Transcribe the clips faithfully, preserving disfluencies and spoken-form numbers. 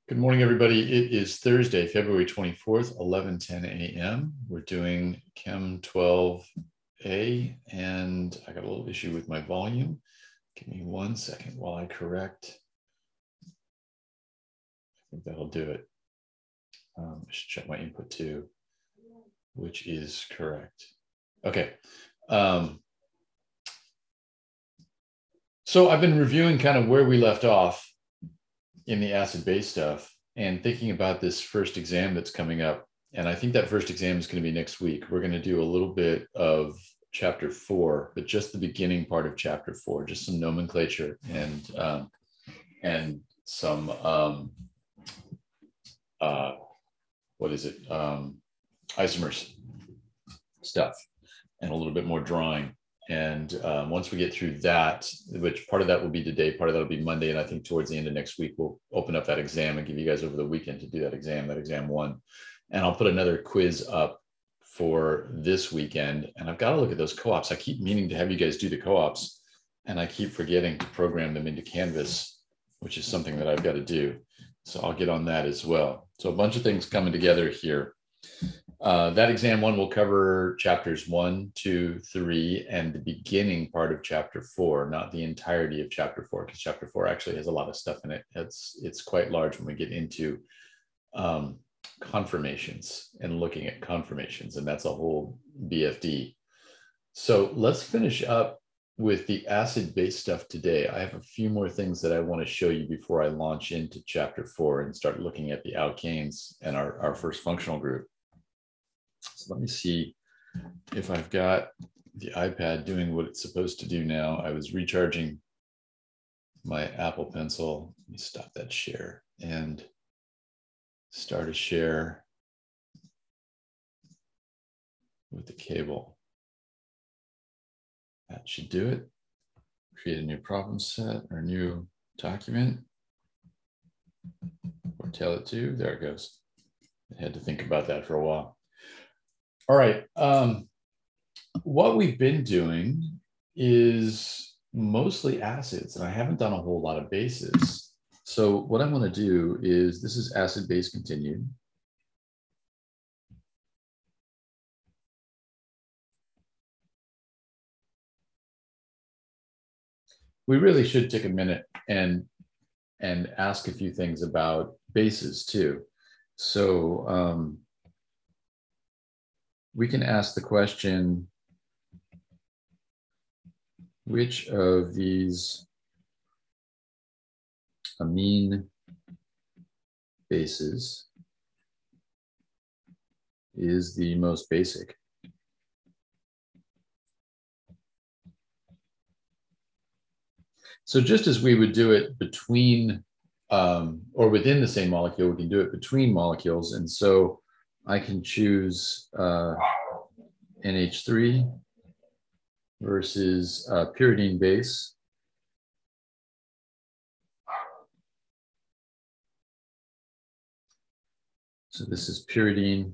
Good morning, everybody. It is Thursday, February twenty-fourth, eleven ten a m We're doing Chem twelve A, and I got a little issue with my volume. Give me one second while I correct. I think that'll do it. Um, I should check my input too, which is correct. Okay. Um, so I've been reviewing kind of where we left off in the acid-base stuff and thinking about this first exam that's coming up. And I think that first exam is going to be next week. We're going to do a little bit of chapter four, but just the beginning part of chapter four, just some nomenclature and um, and some um, uh, what is it? Um, isomers stuff, and a little bit more drawing. And um, once we get through that, which part of that will be today, part of that will be Monday. And I think towards the end of next week, we'll open up that exam and give you guys over the weekend to do that exam, that exam one. And I'll put another quiz up for this weekend. And I've got to look at those co-ops. I keep meaning to have you guys do the co-ops, and I keep forgetting to program them into Canvas, which is something that I've got to do. So I'll get on that as well. So a bunch of things coming together here. Uh, that exam one will cover chapters one, two, three, and the beginning part of chapter four, not the entirety of chapter four, because chapter four actually has a lot of stuff in it. It's, it's quite large when we get into um, conformations and looking at conformations, and that's a whole B F D. So let's finish up with the acid-base stuff today. I have a few more things that I want to show you before I launch into chapter four and start looking at the alkanes and our, our first functional group. So let me see if I've got the iPad doing what it's supposed to do now. I was recharging my Apple Pencil. Let me stop that share and start a share with the cable. That should do it. Create a new problem set or new document or tell it to. There it goes. I had to think about that for a while. All right. Um, what we've been doing is mostly acids, and I haven't done a whole lot of bases. So what I'm going to do is, this is acid base continued. We really should take a minute and and ask a few things about bases too. So um, we can ask the question, which of these amine bases is the most basic? So just as we would do it between um, or within the same molecule, we can do it between molecules. And so I can choose uh, N H three versus uh, pyridine base. So this is pyridine,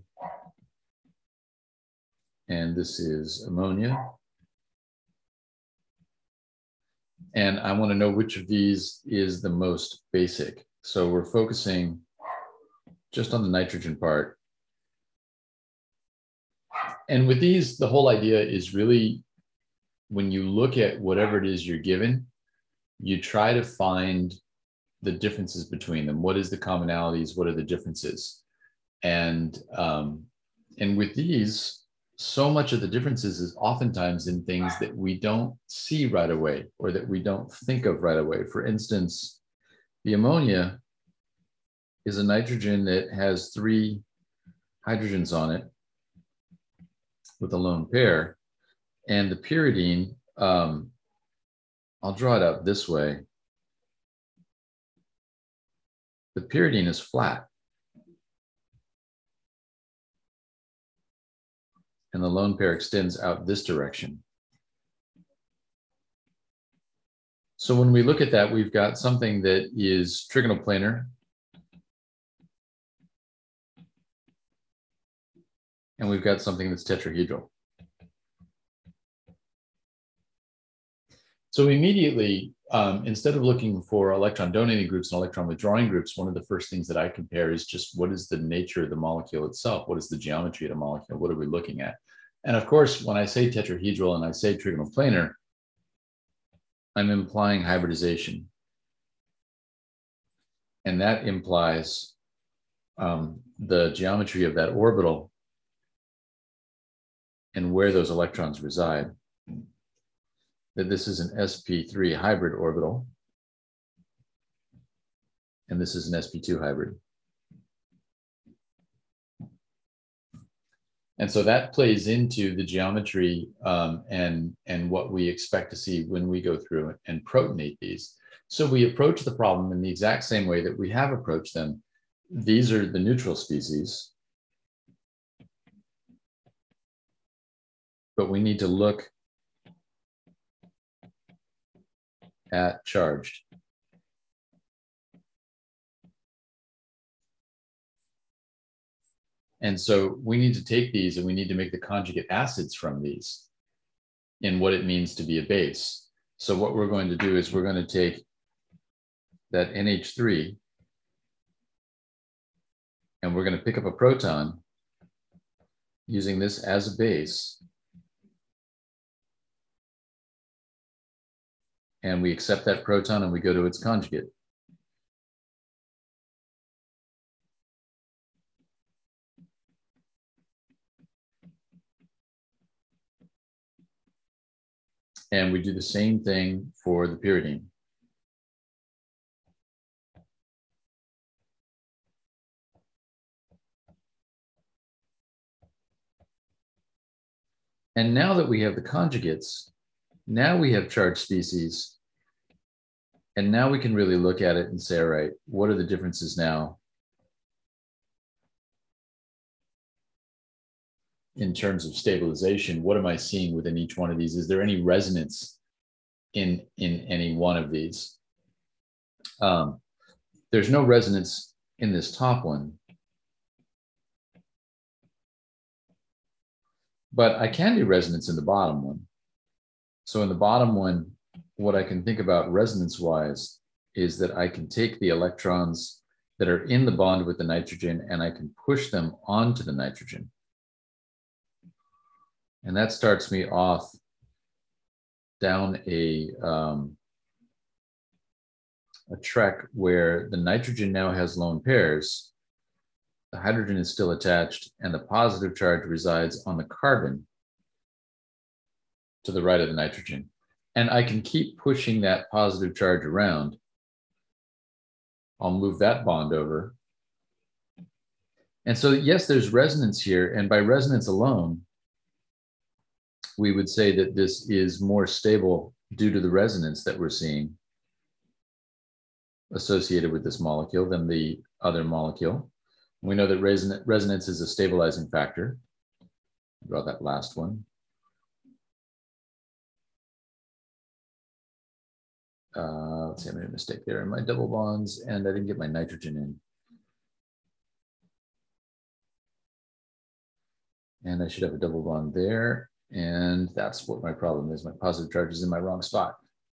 and this is ammonia. And I want to know which of these is the most basic. So we're focusing just on the nitrogen part. And with these, the whole idea is really, when you look at whatever it is you're given, you try to find the differences between them. What is the commonalities? What are the differences? And, um, and with these, so much of the differences is oftentimes in things that we don't see right away or that we don't think of right away. For instance, the ammonia is a nitrogen that has three hydrogens on it with a lone pair. And the pyridine, um, I'll draw it out this way. The pyridine is flat. And the lone pair extends out this direction. So when we look at that, we've got something that is trigonoplanar. And we've got something that's tetrahedral. So immediately, um, instead of looking for electron donating groups and electron withdrawing groups, one of the first things that I compare is just what is the nature of the molecule itself? What is the geometry of the molecule? What are we looking at? And of course, when I say tetrahedral and I say trigonoplanar, I'm implying hybridization. And that implies um, the geometry of that orbital and where those electrons reside. That this is an s p three hybrid orbital, and this is an s p two hybrid. And so that plays into the geometry um, and, and what we expect to see when we go through and protonate these. So we approach the problem in the exact same way that we have approached them. These are the neutral species, but we need to look at charged. And so we need to take these and we need to make the conjugate acids from these in what it means to be a base. So what we're going to do is we're going to take that N H three and we're going to pick up a proton using this as a base. And we accept that proton and we go to its conjugate. And we do the same thing for the pyridine. And now that we have the conjugates, now we have charged species. And now we can really look at it and say, all right, what are the differences now in terms of stabilization? What am I seeing within each one of these? Is there any resonance in, in any one of these? Um, there's no resonance in this top one. But I can do resonance in the bottom one. So in the bottom one, what I can think about resonance-wise is that I can take the electrons that are in the bond with the nitrogen and I can push them onto the nitrogen. And that starts me off down a, um, a trek where the nitrogen now has lone pairs, the hydrogen is still attached, and the positive charge resides on the carbon to the right of the nitrogen. And I can keep pushing that positive charge around. I'll move that bond over. And so, yes, there's resonance here. And by resonance alone, we would say that this is more stable due to the resonance that we're seeing associated with this molecule than the other molecule. We know that reson- resonance is a stabilizing factor. Draw that last one. Uh, let's see, I made a mistake there in my double bonds and I didn't get my nitrogen in. And I should have a double bond there. And that's what my problem is. My positive charge is in my wrong spot.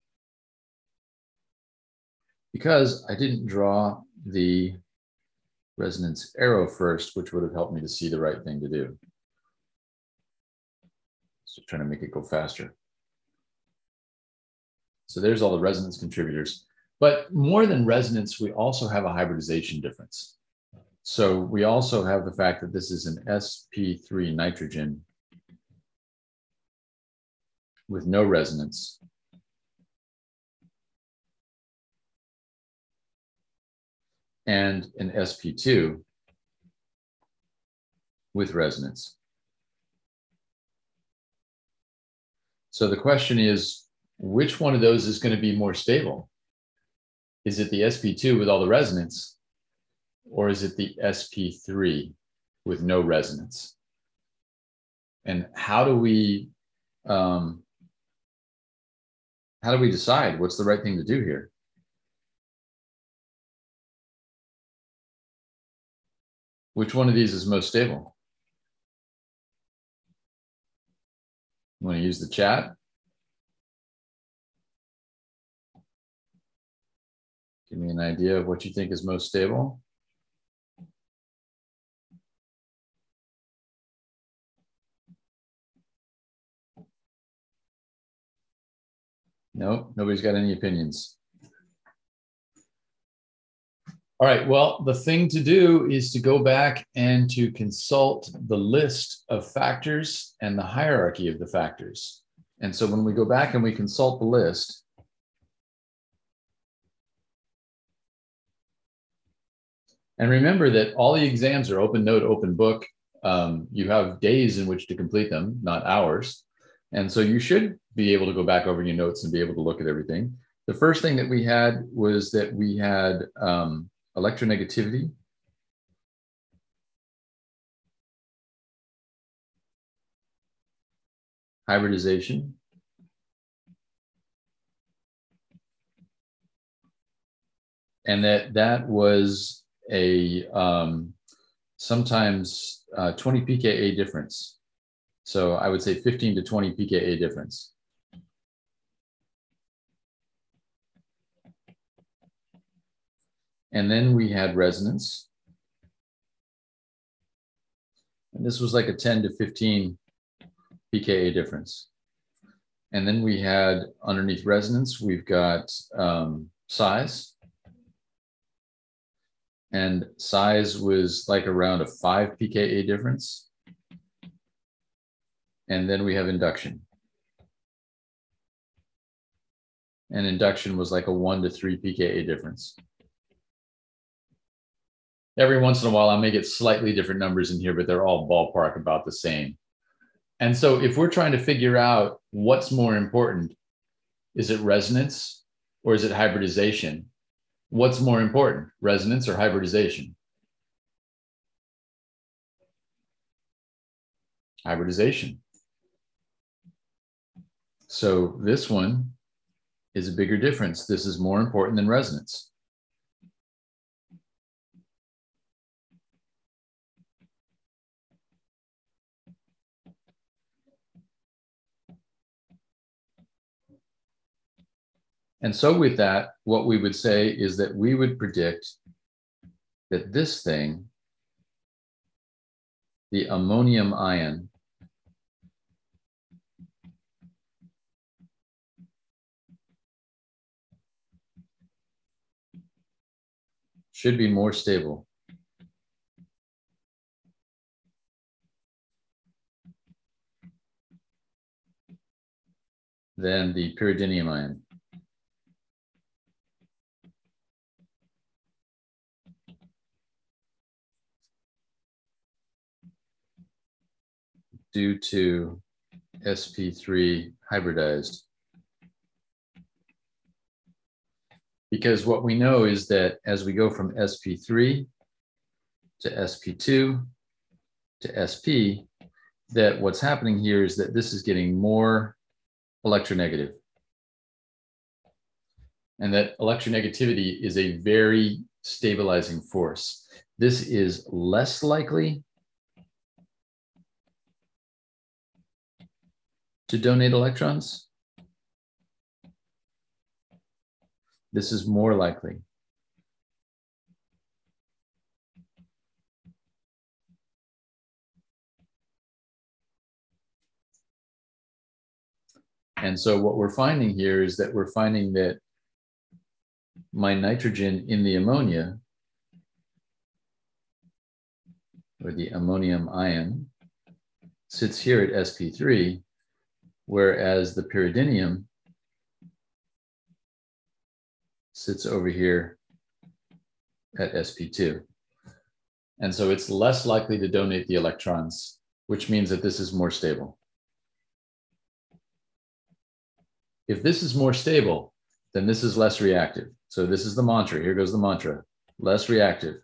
Because I didn't draw the resonance arrow first, which would have helped me to see the right thing to do. So trying to make it go faster. So there's all the resonance contributors. But more than resonance, we also have a hybridization difference. So we also have the fact that this is an s p three nitrogen with no resonance. And an s p two with resonance. So the question is, which one of those is going to be more stable? Is it the s p two with all the resonance, or is it the s p three with no resonance? And how do we um, how do we decide what's the right thing to do here? Which one of these is most stable? You want to use the chat? Give me an idea of what you think is most stable. No, nobody's got any opinions. All right, well, the thing to do is to go back and to consult the list of factors and the hierarchy of the factors. And so when we go back and we consult the list, and remember that all the exams are open note, open book. Um, you have days in which to complete them, not hours. And so you should be able to go back over your notes and be able to look at everything. The first thing that we had was that we had um, electronegativity. Hybridization. And that that was a um, sometimes uh, twenty p K A difference. So I would say fifteen to twenty p K A difference. And then we had resonance. And this was like a ten to fifteen p K A difference. And then we had underneath resonance, we've got um, size. And size was like around a five p K A difference. And then we have induction. And induction was like a one to three p K A difference. Every once in a while, I may get slightly different numbers in here, but they're all ballpark about the same. And so if we're trying to figure out what's more important, is it resonance or is it hybridization? What's more important, resonance or hybridization? Hybridization. So this one is a bigger difference. This is more important than resonance. And so with that, what we would say is that we would predict that this thing, the ammonium ion, should be more stable than the pyridinium ion. Due to S P three hybridized. Because what we know is that as we go from S P three to S P two to S P, that what's happening here is that this is getting more electronegative. And that electronegativity is a very stabilizing force. This is less likely to donate electrons. This is more likely. And so what we're finding here is that we're finding that my nitrogen in the ammonia, or the ammonium ion, sits here at S P three, whereas the pyridinium sits over here at S P two. And so it's less likely to donate the electrons, which means that this is more stable. If this is more stable, then this is less reactive. So this is the mantra. Here goes the mantra. Less reactive.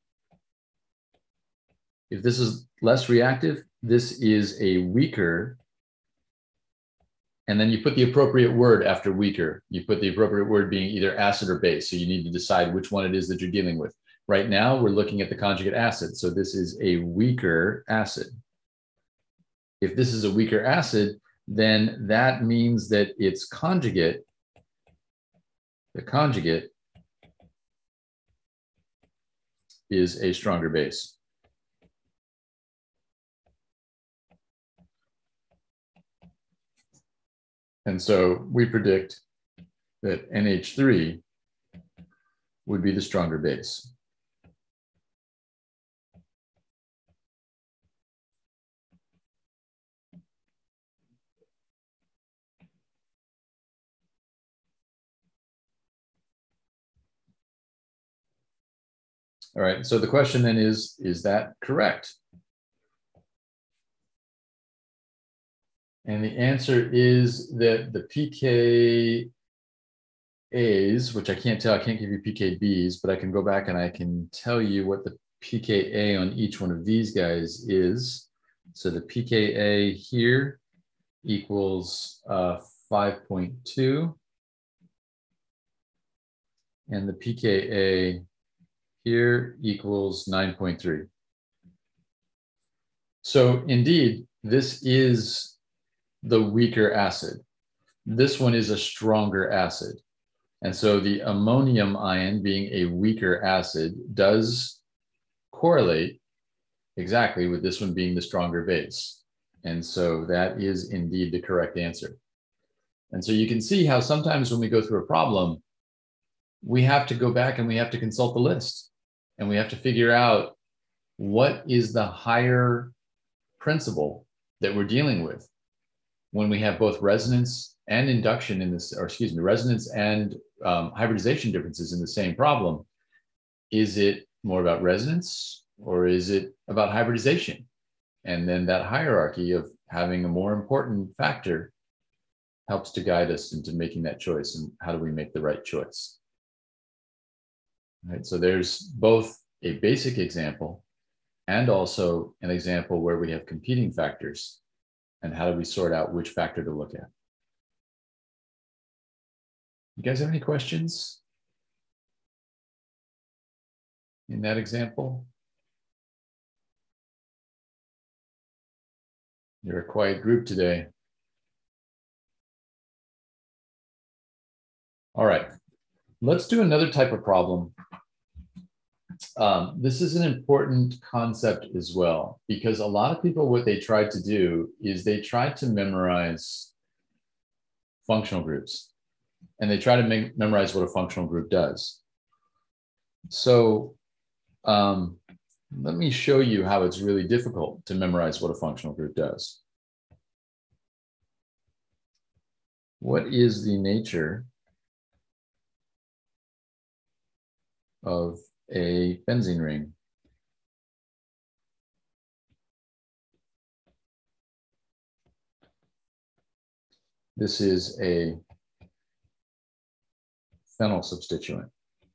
If this is less reactive, this is a weaker. And then you put the appropriate word after weaker. You put the appropriate word being either acid or base. So you need to decide which one it is that you're dealing with. Right now, we're looking at the conjugate acid. So this is a weaker acid. If this is a weaker acid, then that means that its conjugate, the conjugate, is a stronger base. And so we predict that N H three would be the stronger base. All right, so the question then is, is that correct? And the answer is that the P K As, which I can't tell, I can't give you P K Bs, but I can go back and I can tell you what the P K A on each one of these guys is. So the P K A here equals uh, five point two. And the P K A here equals nine point three. So indeed, this is the weaker acid. This one is a stronger acid. And so the ammonium ion, being a weaker acid, does correlate exactly with this one being the stronger base. And so that is indeed the correct answer. And so you can see how sometimes when we go through a problem, we have to go back and we have to consult the list. And we have to figure out what is the higher principle that we're dealing with when we have both resonance and induction in this, or excuse me, resonance and um, hybridization differences in the same problem. Is it more about resonance or is it about hybridization? And then that hierarchy of having a more important factor helps to guide us into making that choice. And how do we make the right choice? All right, so there's both a basic example and also an example where we have competing factors. And how do we sort out which factor to look at? You guys have any questions in that example? You're a quiet group today. All right, let's do another type of problem. Um, this is an important concept as well, because a lot of people, what they tried to do is they tried to memorize functional groups, and they try to make, memorize what a functional group does. So um, let me show you how it's really difficult to memorize what a functional group does. What is the nature of a benzene ring? This is a phenyl substituent.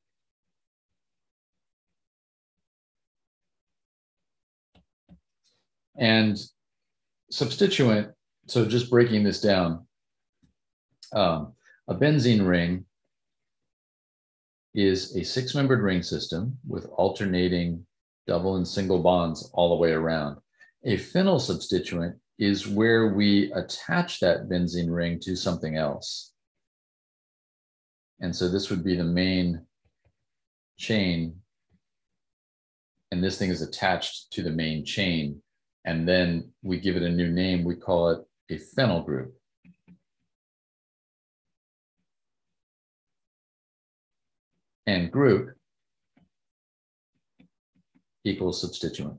And substituent, so just breaking this down, um, a benzene ring is a six-membered ring system with alternating double and single bonds all the way around. A phenyl substituent is where we attach that benzene ring to something else. And so this would be the main chain, and this thing is attached to the main chain. And then we give it a new name. We call it a phenyl group. And group equals substituent.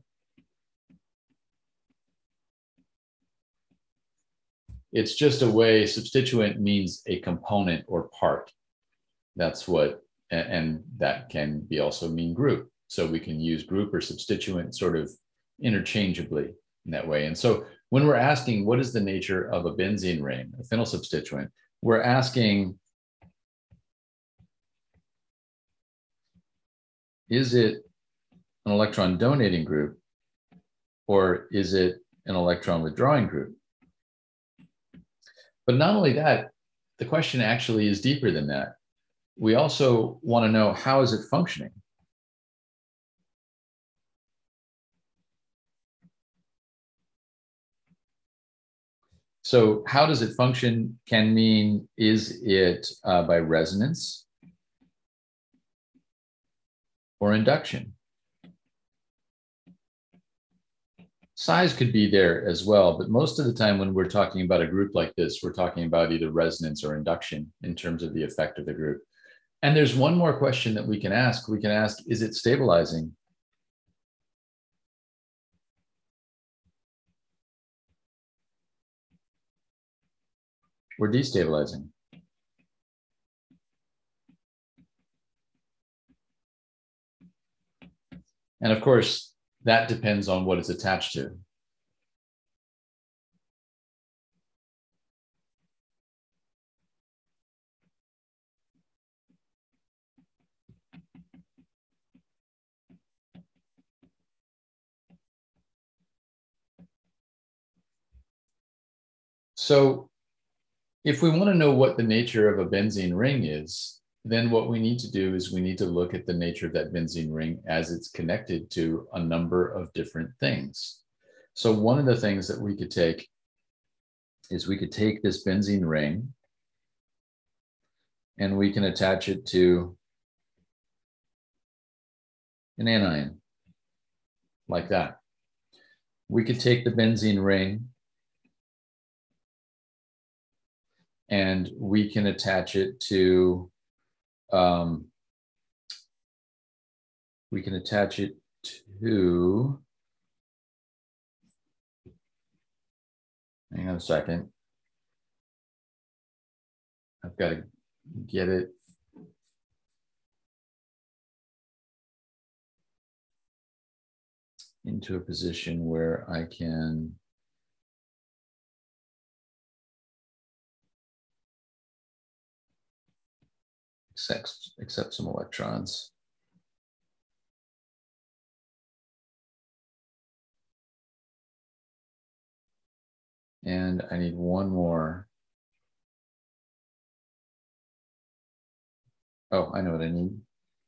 It's just a way, substituent means a component or part. That's what, and that can be also mean group. So we can use group or substituent sort of interchangeably in that way. And so when we're asking what is the nature of a benzene ring, a phenyl substituent, we're asking, is it an electron donating group or is it an electron withdrawing group? But not only that, the question actually is deeper than that. We also want to know, how is it functioning? So how does it function can mean, is it uh, by resonance or induction? Size could be there as well, but most of the time when we're talking about a group like this, we're talking about either resonance or induction in terms of the effect of the group. And there's one more question that we can ask. We can ask, is it stabilizing? Or destabilizing? And of course, that depends on what it's attached to. So if we want to know what the nature of a benzene ring is, then what we need to do is we need to look at the nature of that benzene ring as it's connected to a number of different things. So one of the things that we could take is we could take this benzene ring and we can attach it to an anion like that. We could take the benzene ring and we can attach it to, um, we can attach it to, hang on a second. I've got to get it. Into a position where I can accept, accept some electrons. And I need one more. Oh, I know what I need.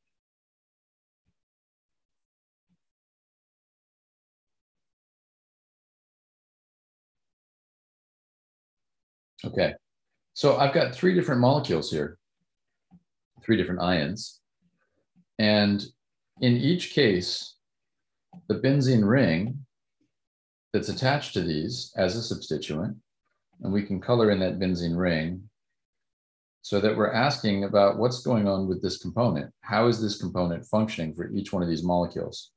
Okay, so I've got three different molecules here, three different ions. And in each case, the benzene ring that's attached to these as a substituent, and we can color in that benzene ring so that we're asking about what's going on with this component. How is this component functioning for each one of these molecules?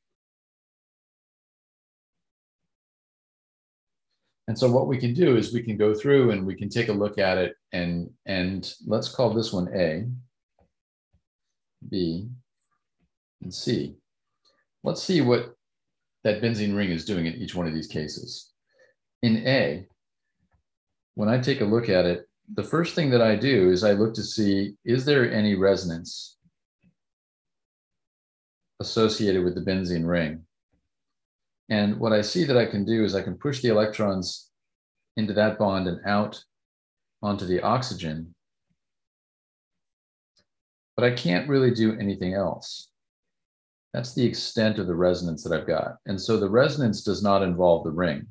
And so what we can do is we can go through and we can take a look at it, and, and let's call this one A, B, and C. Let's see what that benzene ring is doing in each one of these cases. In A, when I take a look at it, the first thing that I do is I look to see, is there any resonance associated with the benzene ring? And what I see that I can do is I can push the electrons into that bond and out onto the oxygen, but I can't really do anything else. That's the extent of the resonance that I've got. And so the resonance does not involve the ring.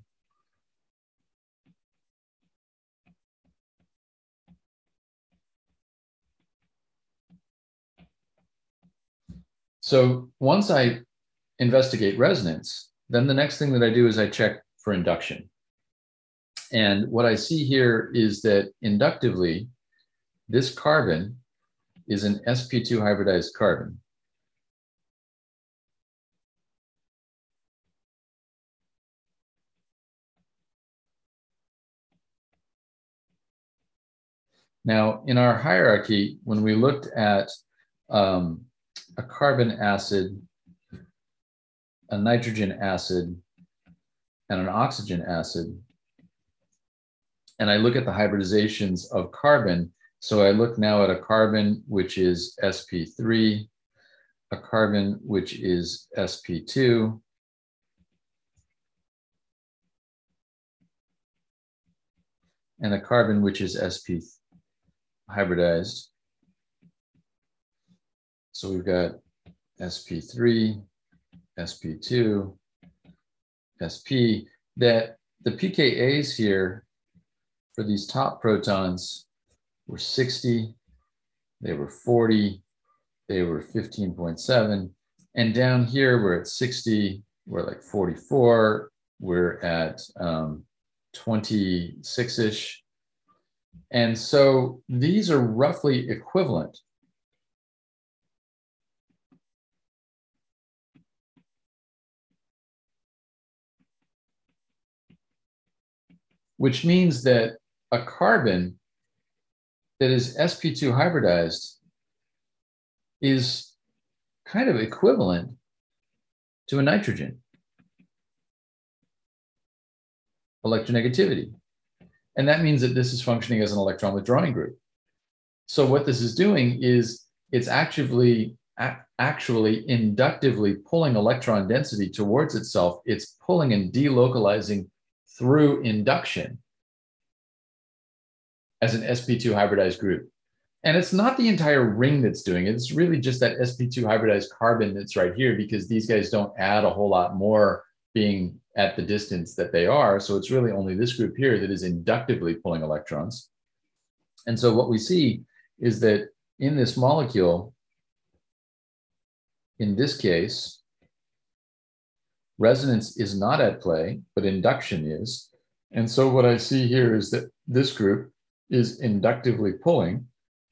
So once I investigate resonance, then the next thing that I do is I check for induction. And what I see here is that inductively, this carbon is an S P two hybridized carbon. Now, in our hierarchy, when we looked at um, a carbon acid, a nitrogen acid, and an oxygen acid, and I look at the hybridizations of carbon, so I look now at a carbon which is S P three, a carbon which is S P two, and a carbon which is S P hybridized. So we've got S P three, S P two, S P, that the P K As here for these top protons were sixty, they were forty, they were fifteen point seven, and down here we're at sixty, we're like forty-four, we're at um, twenty-six-ish. And so these are roughly equivalent. Which means that a carbon that is s p two hybridized is kind of equivalent to a nitrogen electronegativity. And that means that this is functioning as an electron withdrawing group. So what this is doing is it's actually, actually inductively pulling electron density towards itself. It's pulling and delocalizing through induction as an s p two hybridized group. And it's not the entire ring that's doing it. It's really just that s p two hybridized carbon that's right here, because these guys don't add a whole lot more being at the distance that they are. So it's really only this group here that is inductively pulling electrons. And so what we see is that in this molecule, in this case, resonance is not at play, but induction is. And so what I see here is that this group is inductively pulling.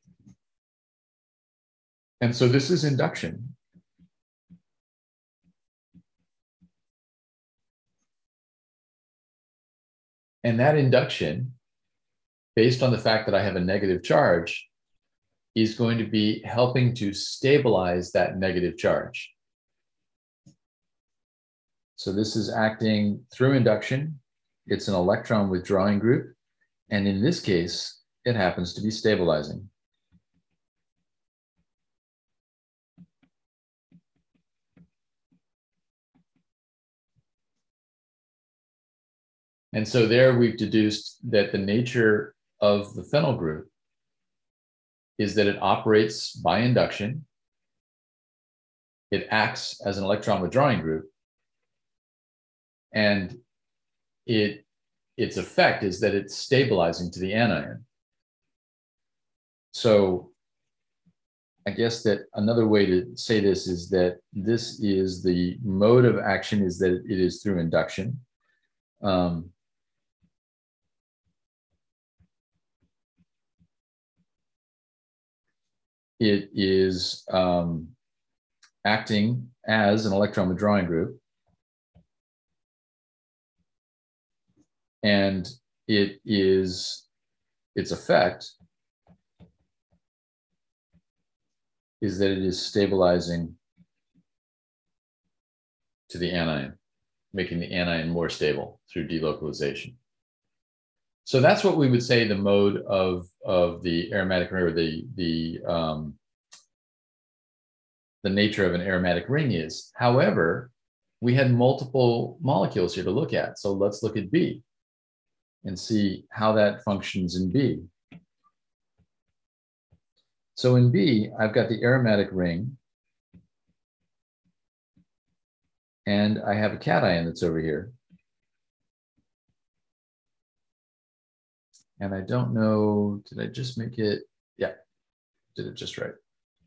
And so this is induction. And that induction, based on the fact that I have a negative charge, is going to be helping to stabilize that negative charge. So this is acting through induction. It's an electron withdrawing group. And in this case, it happens to be stabilizing. And so there we've deduced that the nature of the phenyl group is that it operates by induction. It acts as an electron withdrawing group. And it, its effect is that it's stabilizing to the anion. So I guess that another way to say this is that this is the mode of action is that it is through induction. Um, it is um, acting as an electron withdrawing group. And it is, its effect is that it is stabilizing to the anion, making the anion more stable through delocalization. So that's what we would say the mode of, of the aromatic ring, or the, the, um, the nature of an aromatic ring is. However, we had multiple molecules here to look at. So let's look at B and see how that functions in B. So in B, I've got the aromatic ring, and I have a cation that's over here. And I don't know, did I just make it? Yeah, did it just right.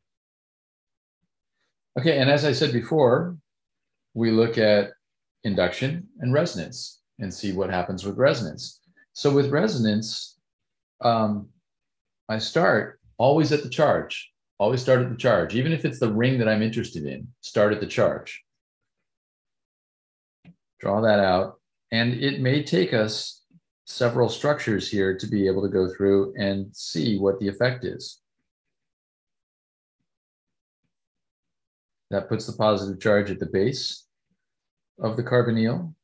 Okay, and as I said before, we look at induction and resonance and see what happens with resonance. So with resonance, um, I start always at the charge, always start at the charge. Even if it's the ring that I'm interested in, start at the charge. Draw that out. And it may take us several structures here to be able to go through and see what the effect is. That puts the positive charge at the base of the carbonyl.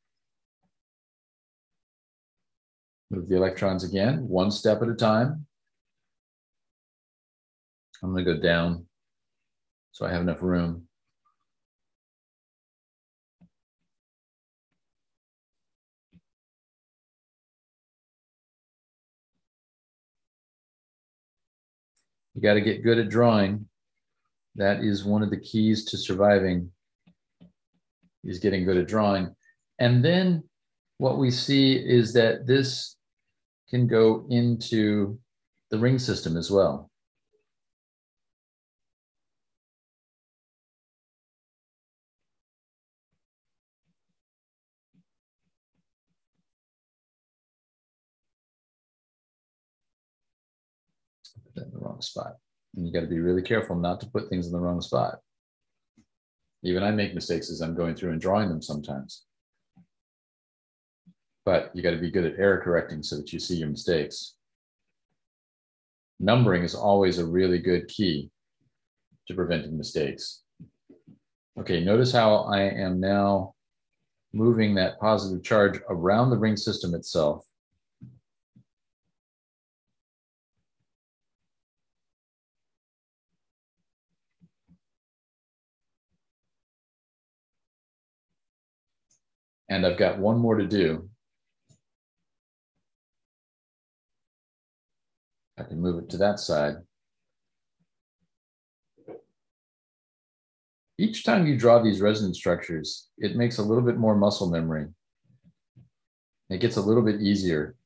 Move the electrons again, one step at a time. I'm going to go down so I have enough room. You got to get good at drawing. That is one of the keys to surviving, is getting good at drawing. And then what we see is that this can go into the ring system as well. in the wrong spot. And you got to be really careful not to put things in the wrong spot. Even I make mistakes as I'm going through and drawing them sometimes. But you got to be good at error correcting so that you see your mistakes. Numbering is always a really good key to preventing mistakes. Okay, notice how I am now moving that positive charge around the ring system itself. And I've got one more to do. I can move it to that side. Each time you draw these resonance structures, it makes a little bit more muscle memory. It gets a little bit easier.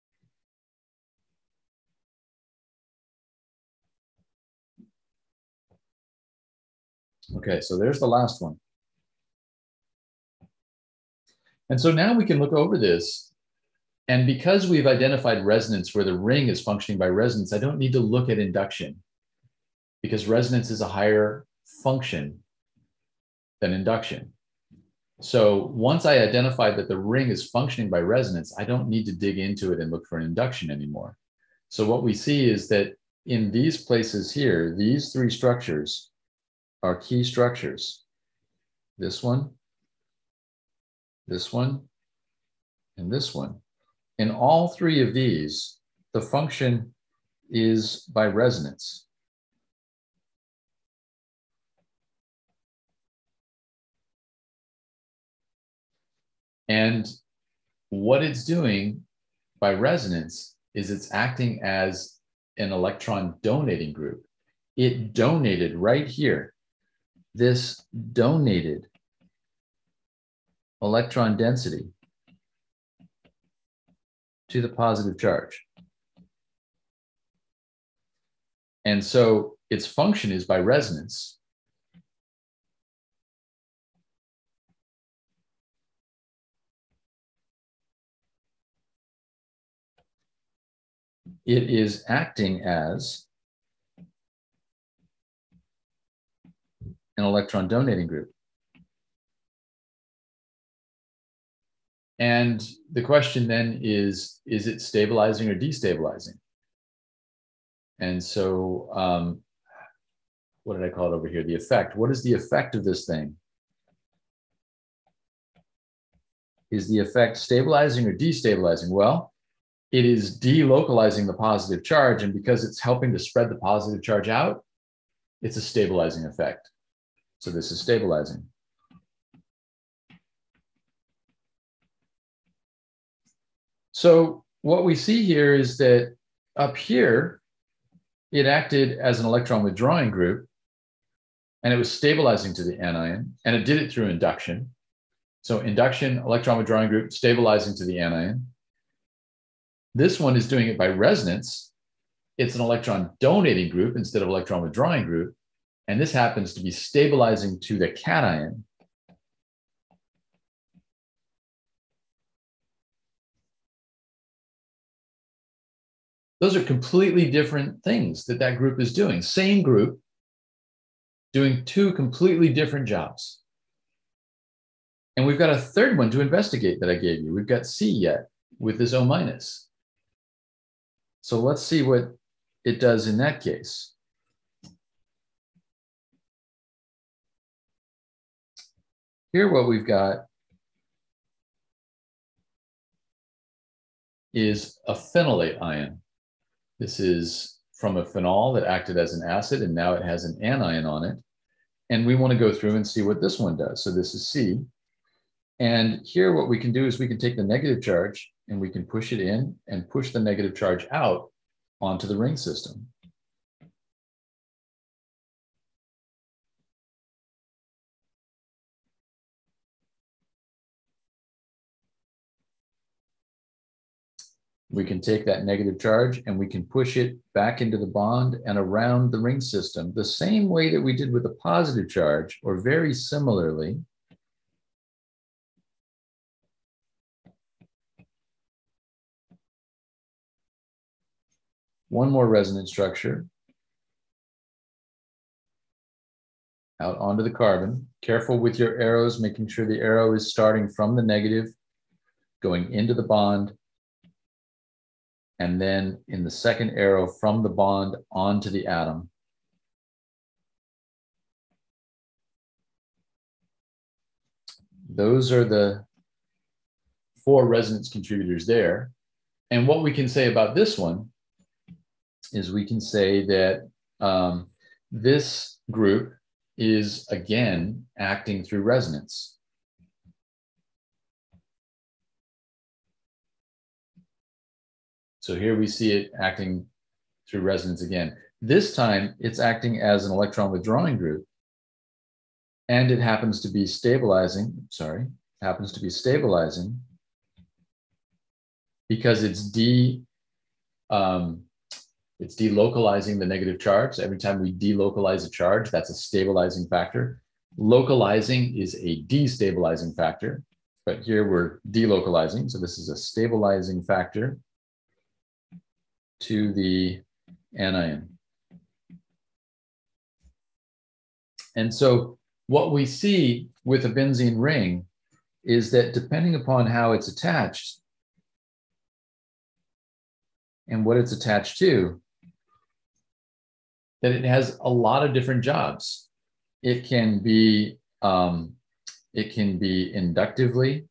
Okay, so there's the last one. And so now we can look over this. And because we've identified resonance where the ring is functioning by resonance, I don't need to look at induction because resonance is a higher function than induction. So once I identified that the ring is functioning by resonance, I don't need to dig into it and look for an induction anymore. So what we see is that in these places here, these three structures are key structures. This one, this one, and this one. In all three of these, the function is by resonance. And what it's doing by resonance is it's acting as an electron donating group. It donated right here. This donated electron density to the positive charge. And so its function is by resonance. It is acting as an electron donating group. And the question then is, is it stabilizing or destabilizing? And so, um, what did I call it over here? The effect. What is the effect of this thing? Is the effect stabilizing or destabilizing? Well, it is delocalizing the positive charge, and because it's helping to spread the positive charge out, it's a stabilizing effect. So this is stabilizing. So what we see here is that up here, it acted as an electron withdrawing group, and it was stabilizing to the anion, and it did it through induction. So induction, electron withdrawing group, stabilizing to the anion. This one is doing it by resonance. It's an electron donating group instead of electron withdrawing group. And this happens to be stabilizing to the cation. Those are completely different things that that group is doing. Same group doing two completely different jobs. And we've got a third one to investigate that I gave you. We've got C yet with this O minus. So let's see what it does in that case. Here what we've got is a phenolate ion. This is from a phenol that acted as an acid, and now it has an anion on it. And we want to go through and see what this one does. So this is C. And here what we can do is we can take the negative charge and we can push it in and push the negative charge out onto the ring system. We can take that negative charge and we can push it back into the bond and around the ring system, the same way that we did with the positive charge, or very similarly. One more resonance structure. out onto the carbon. Careful with your arrows, making sure the arrow is starting from the negative, going into the bond, and then in the second arrow from the bond onto the atom. Those are the four resonance contributors there. And what we can say about this one is we can say that um, this group is again acting through resonance. So here we see it acting through resonance again. This time it's acting as an electron withdrawing group, and it happens to be stabilizing, sorry, happens to be stabilizing because it's de, um, it's delocalizing the negative charge. Every time we delocalize a charge, that's a stabilizing factor. Localizing is a destabilizing factor, but here we're delocalizing. So this is a stabilizing factor to the anion. And so what we see with a benzene ring is that depending upon how it's attached and what it's attached to, that it has a lot of different jobs. It can be, um, it can be inductively,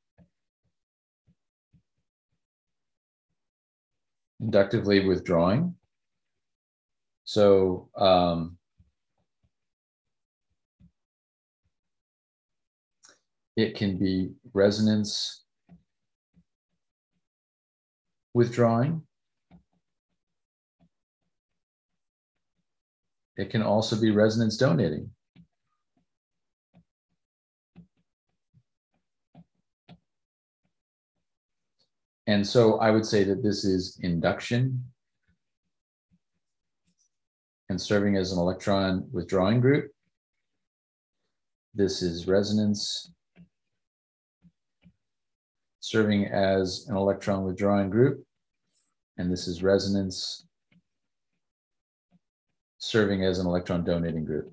inductively withdrawing. So um, it can be resonance withdrawing. It can also be resonance donating. And so I would say that this is induction and serving as an electron withdrawing group. This is resonance serving as an electron withdrawing group. And this is resonance serving as an electron donating group.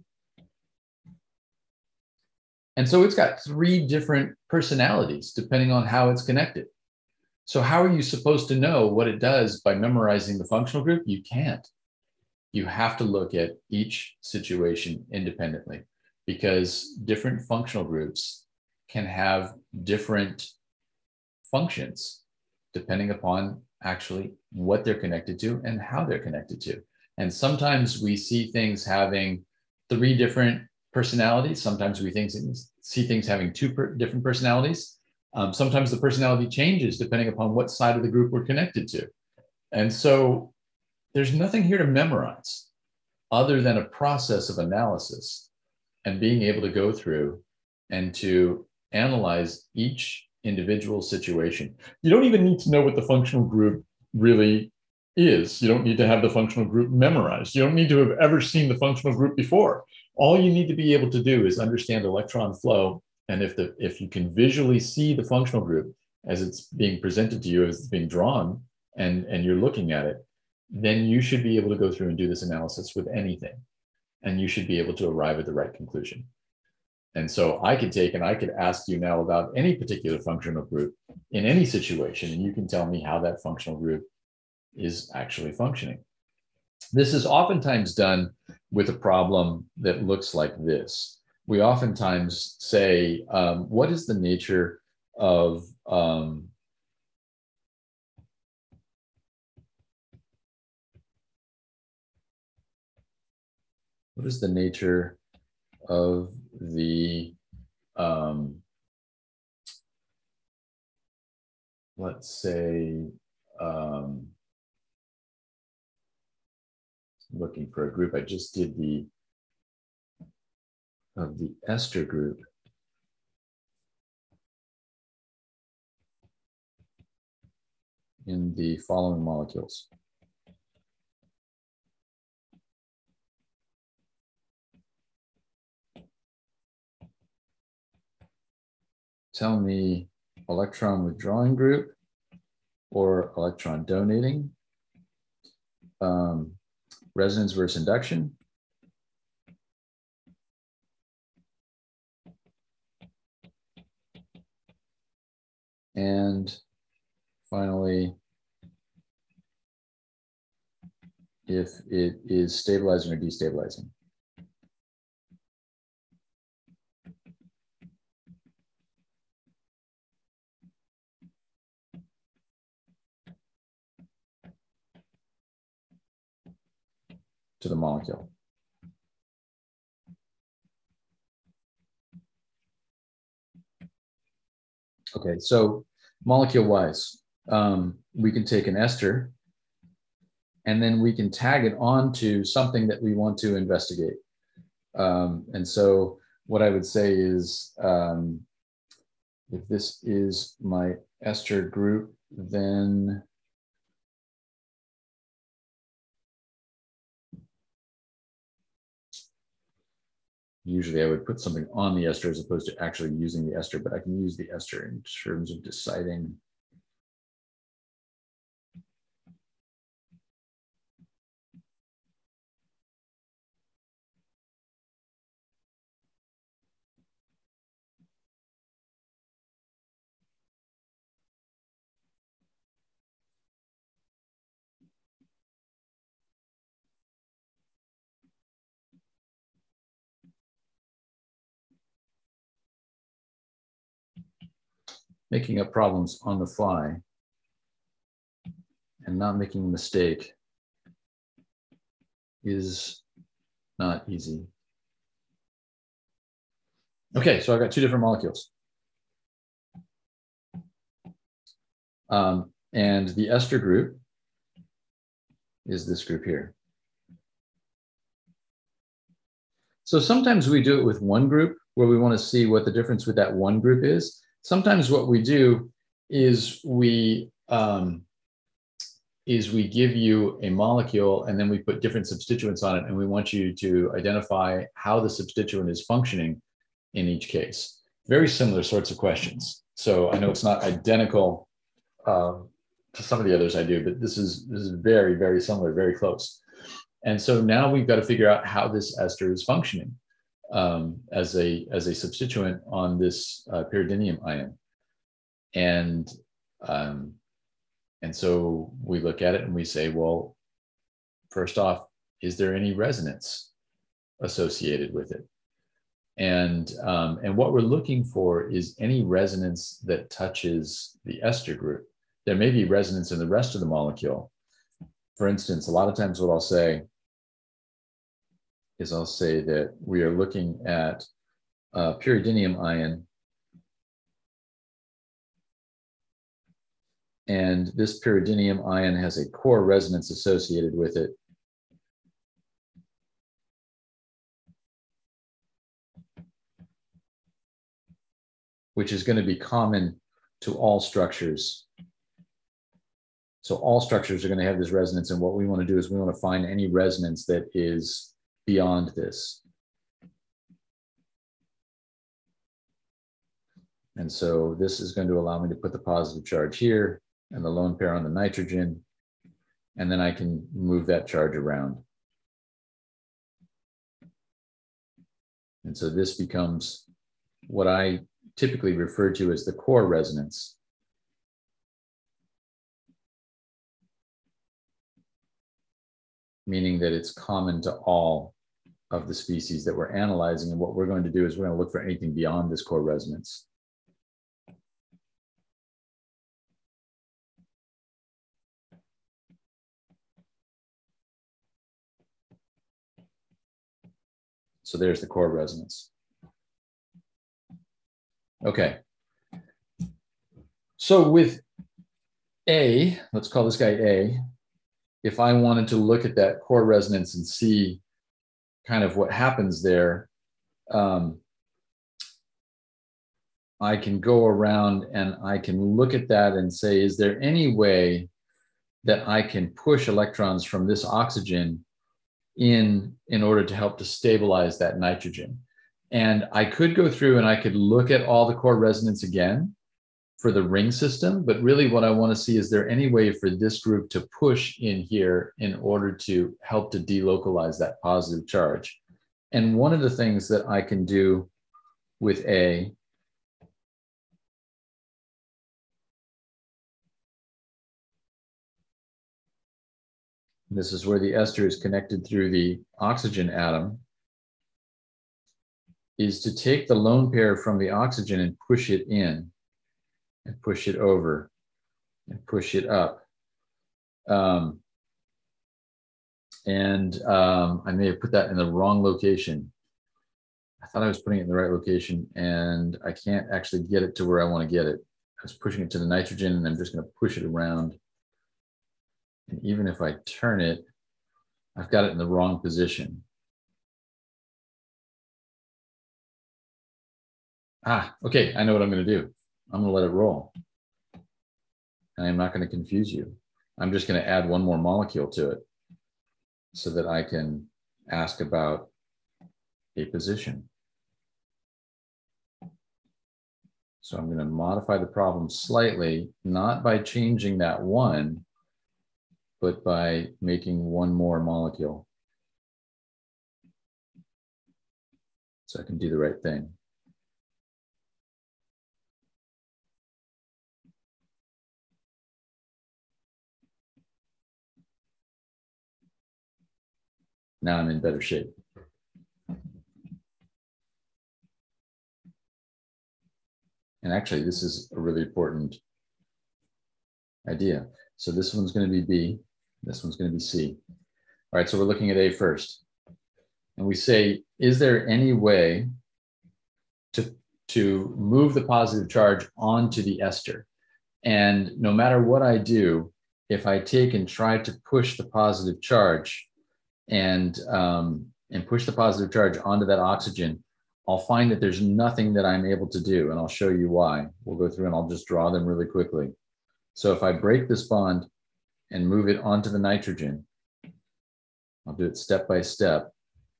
And so it's got three different personalities depending on how it's connected. So how are you supposed to know what it does by memorizing the functional group? You can't. You have to look at each situation independently, because different functional groups can have different functions depending upon actually what they're connected to and how they're connected to. And sometimes we see things having three different personalities. Sometimes we think, see things having two per, different personalities. Um, sometimes the personality changes depending upon what side of the group we're connected to. And so there's nothing here to memorize other than a process of analysis and being able to go through and to analyze each individual situation. You don't even need to know what the functional group really is. You don't need to have the functional group memorized. You don't need to have ever seen the functional group before. All you need to be able to do is understand electron flow. And if the if you can visually see the functional group as it's being presented to you, as it's being drawn, and, and you're looking at it, then you should be able to go through and do this analysis with anything. And you should be able to arrive at the right conclusion. And so I could take and I could ask you now about any particular functional group in any situation, and you can tell me how that functional group is actually functioning. This is oftentimes done with a problem that looks like this. We oftentimes say, um, what is the nature of um, what is the nature of the um, let's say um, looking for a group. I just did the of the ester group. In the following molecules. Tell me electron withdrawing group or electron donating, um, resonance versus induction, And finally, if it is stabilizing or destabilizing. To the molecule. Okay, so molecule-wise, um, we can take an ester and then we can tag it onto something that we want to investigate. Um, and so what I would say is, um, if this is my ester group, then usually I would put something on the ester as opposed to actually using the ester, but I can use the ester in terms of deciding. Making up problems on the fly and not making a mistake is not easy. Okay, so I've got two different molecules. Um, and the ester group is this group here. So sometimes we do it with one group where we want to see what the difference with that one group is. Sometimes what we do is we um, is we give you a molecule and then we put different substituents on it, and we want you to identify how the substituent is functioning in each case. Very similar sorts of questions. So I know it's not identical um, to some of the others I do, but this is this is very, very similar, very close. And so now we've got to figure out how this ester is functioning um, as a as a substituent on this uh, pyridinium ion. And um, and so we look at it and we say, well, first off, is there any resonance associated with it? And um, and what we're looking for is any resonance that touches the ester group. There may be resonance in the rest of the molecule. For instance, a lot of times what I'll say is I'll say that we are looking at a pyridinium ion, and this pyridinium ion has a core resonance associated with it. Which is going to be common to all structures. So all structures are going to have this resonance, and what we want to do is we want to find any resonance that is beyond this. And so this is going to allow me to put the positive charge here and the lone pair on the nitrogen, and then I can move that charge around. And so this becomes what I typically refer to as the core resonance. Meaning that it's common to all of the species that we're analyzing. And what we're going to do is we're going to look for anything beyond this core resonance. So there's the core resonance. Okay. So with A, let's call this guy A, if I wanted to look at that core resonance and see kind of what happens there, um, I can go around and I can look at that and say, is there any way that I can push electrons from this oxygen in, in order to help to stabilize that nitrogen? And I could go through and I could look at all the core resonance again for the ring system, but really what I want to see is there any way for this group to push in here in order to help to delocalize that positive charge. And one of the things that I can do with A This is where the ester is connected through the oxygen atom, is to take the lone pair from the oxygen and push it in, and push it over, and push it up. Um, and um, I may have put that in the wrong location. I thought I was putting it in the right location, and I can't actually get it to where I want to get it. I was pushing it to the nitrogen, and I'm just going to push it around. And even if I turn it, I've got it in the wrong position. Ah, okay, I know what I'm going to do. I'm going to let it roll. And I'm not going to confuse you. I'm just going to add one more molecule to it so that I can ask about a position. So I'm going to modify the problem slightly, not by changing that one, but by making one more molecule. So I can do the right thing. Now I'm in better shape. And actually, this is a really important idea. So this one's going to be B. This one's going to be C. All right, so we're looking at A first. And we say, is there any way to, to move the positive charge onto the ester? And no matter what I do, if I take and try to push the positive charge and, um, and push the positive charge onto that oxygen, I'll find that there's nothing that I'm able to do, and I'll show you why. We'll go through and I'll just draw them really quickly. So if I break this bond and move it onto the nitrogen, I'll do it step by step.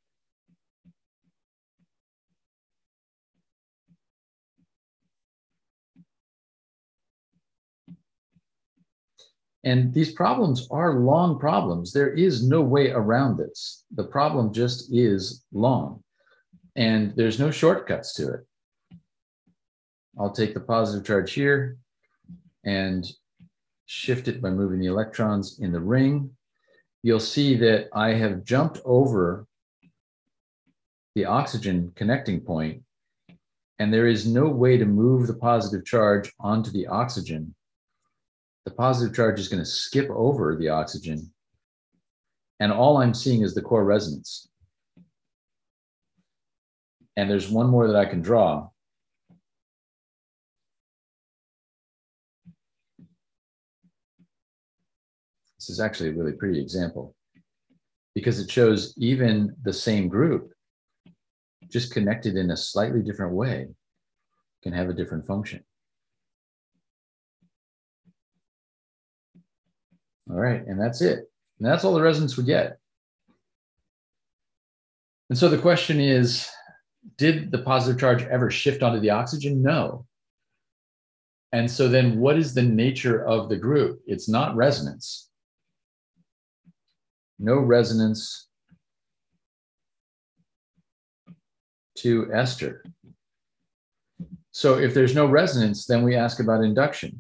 And these problems are long problems. There is no way around this. The problem just is long, and there's no shortcuts to it. I'll take the positive charge here and shift it by moving the electrons in the ring. You'll see that I have jumped over the oxygen connecting point, and there is no way to move the positive charge onto the oxygen. The positive charge is going to skip over the oxygen, and all I'm seeing is the core resonance. And there's one more that I can draw. This is actually a really pretty example because it shows even the same group, just connected in a slightly different way, can have a different function. All right, and that's it. And that's all the resonance we get. And so the question is, did the positive charge ever shift onto the oxygen? No. And so then what is the nature of the group? It's not resonance. No resonance to ester. So if there's no resonance, then we ask about induction.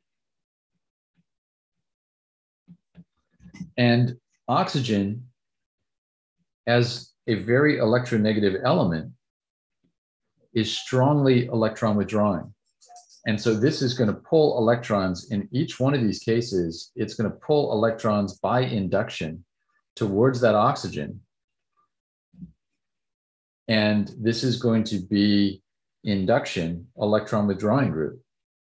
And oxygen, as a very electronegative element, is strongly electron withdrawing. And so this is going to pull electrons in each one of these cases. It's going to pull electrons by induction towards that oxygen. And this is going to be induction electron withdrawing group.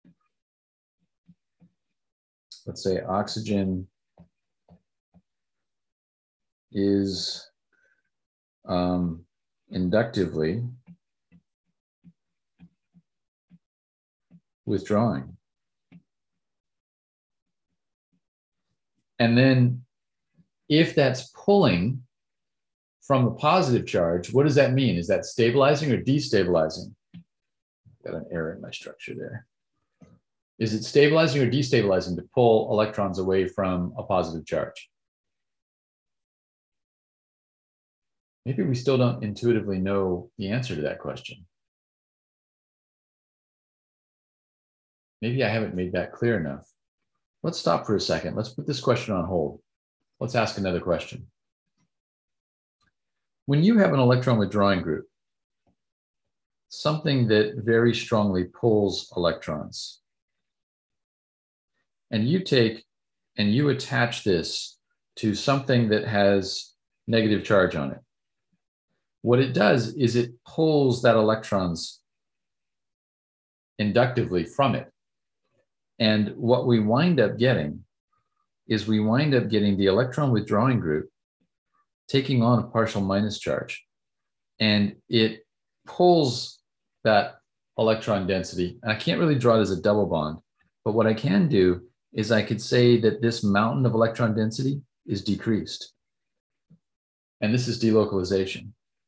Let's say oxygen is um, inductively withdrawing. And then if that's pulling from the positive charge, what does that mean? Is that stabilizing or destabilizing? Got an error in my structure there. Is it stabilizing or destabilizing to pull electrons away from a positive charge? Maybe we still don't intuitively know the answer to that question. Maybe I haven't made that clear enough. Let's stop for a second. Let's put this question on hold. let's ask another question. When you have an electron withdrawing group, something that very strongly pulls electrons, and you take and you attach this to something that has negative charge on it, what it does is it pulls that electrons inductively from it. And what we wind up getting is we wind up getting the electron withdrawing group taking on a partial minus charge. And it pulls that electron density. And I can't really draw it as a double bond, but what I can do is I could say that this mountain of electron density is decreased. And this is delocalization.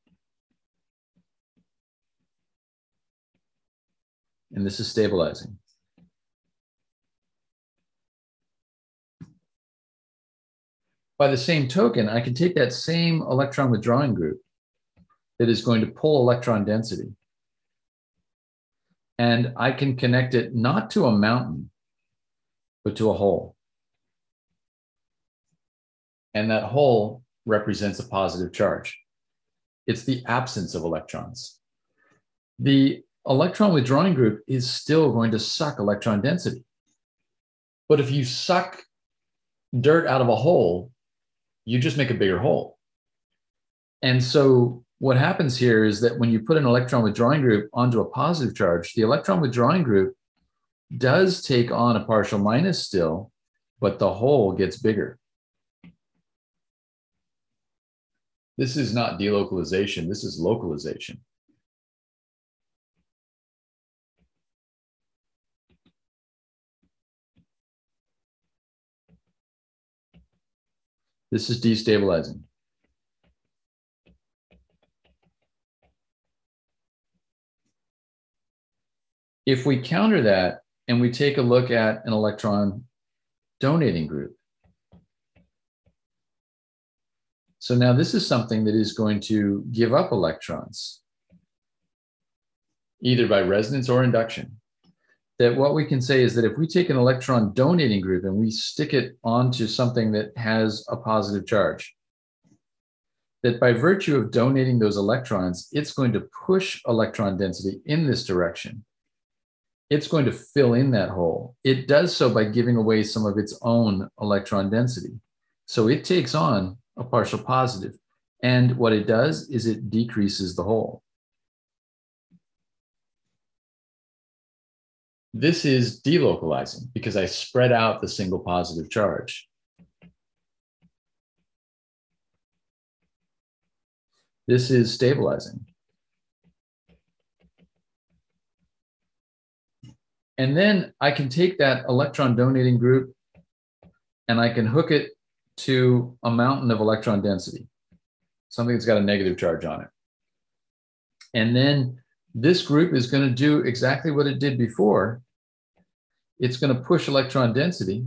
And this is stabilizing. By the same token, I can take that same electron withdrawing group that is going to pull electron density, and I can connect it not to a mountain, but to a hole. And that hole represents a positive charge. It's the absence of electrons. The electron withdrawing group is still going to suck electron density. But if you suck dirt out of a hole, you just make a bigger hole. And so what happens here is that when you put an electron withdrawing group onto a positive charge, the electron withdrawing group does take on a partial minus still, but the hole gets bigger. This is not delocalization, this is localization. This is destabilizing. If we counter that and we take a look at an electron donating group. So now this is something that is going to give up electrons, either by resonance or induction. That what we can say is that if we take an electron donating group and we stick it onto something that has a positive charge, that by virtue of donating those electrons, it's going to push electron density in this direction. It's going to fill in that hole. It does so by giving away some of its own electron density. So it takes on a partial positive. And what it does is it decreases the hole. This is delocalizing because I spread out the single positive charge. This is stabilizing. And then I can take that electron donating group and I can hook it to a mountain of electron density, something that's got a negative charge on it. And then this group is going to do exactly what it did before. It's going to push electron density.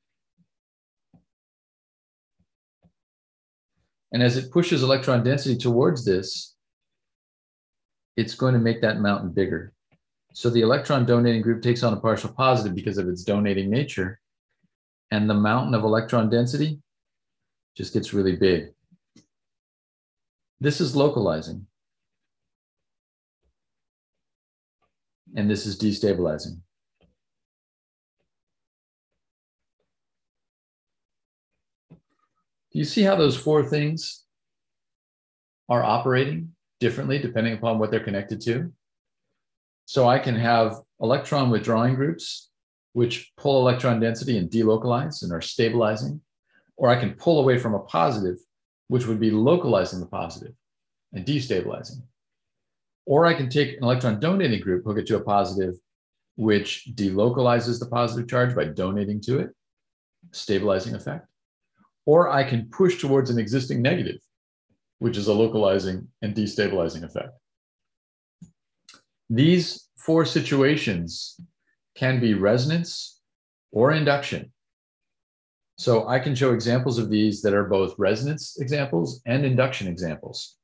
And as it pushes electron density towards this, it's going to make that mountain bigger. So the electron donating group takes on a partial positive because of its donating nature. And the mountain of electron density just gets really big. This is localizing. And this is destabilizing. Do you see how those four things are operating differently depending upon what they're connected to? So I can have electron withdrawing groups, which pull electron density and delocalize and are stabilizing, or I can pull away from a positive, which would be localizing the positive and destabilizing. Or I can take an electron donating group, hook it to a positive, which delocalizes the positive charge by donating to it, stabilizing effect. Or I can push towards an existing negative, which is a localizing and destabilizing effect. These four situations can be resonance or induction. So I can show examples of these that are both resonance examples and induction examples.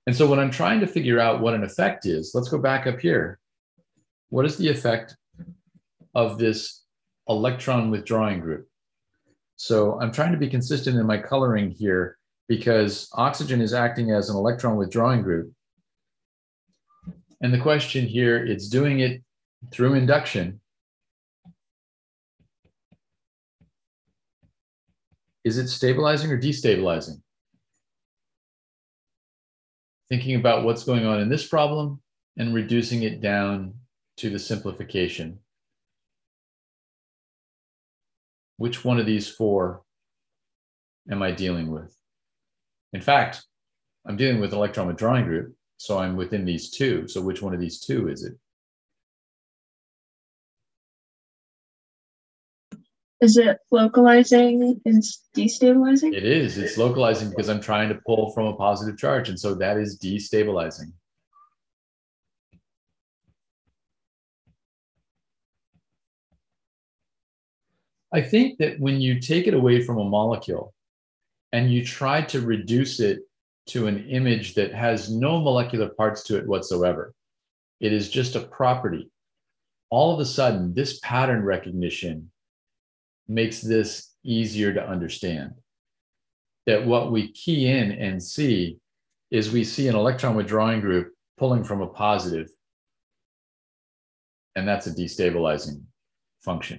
And so when I'm trying to figure out what an effect is, let's go back up here. What is the effect of this electron withdrawing group? So I'm trying to be consistent in my coloring here because oxygen is acting as an electron withdrawing group. And the question here, it's doing it through induction. Is it stabilizing or destabilizing? Thinking about what's going on in this problem and reducing it down to the simplification. Which one of these four am I dealing with? In fact, I'm dealing with an electron withdrawing group, so I'm within these two. So which one of these two is it? Is it localizing and destabilizing? It is. It's localizing because I'm trying to pull from a positive charge, and so that is destabilizing. I think that when you take it away from a molecule and you try to reduce it to an image that has no molecular parts to it whatsoever, it is just a property. All of a sudden, this pattern recognition makes this easier to understand. That what we key in and see is we see an electron withdrawing group pulling from a positive, and that's a destabilizing function.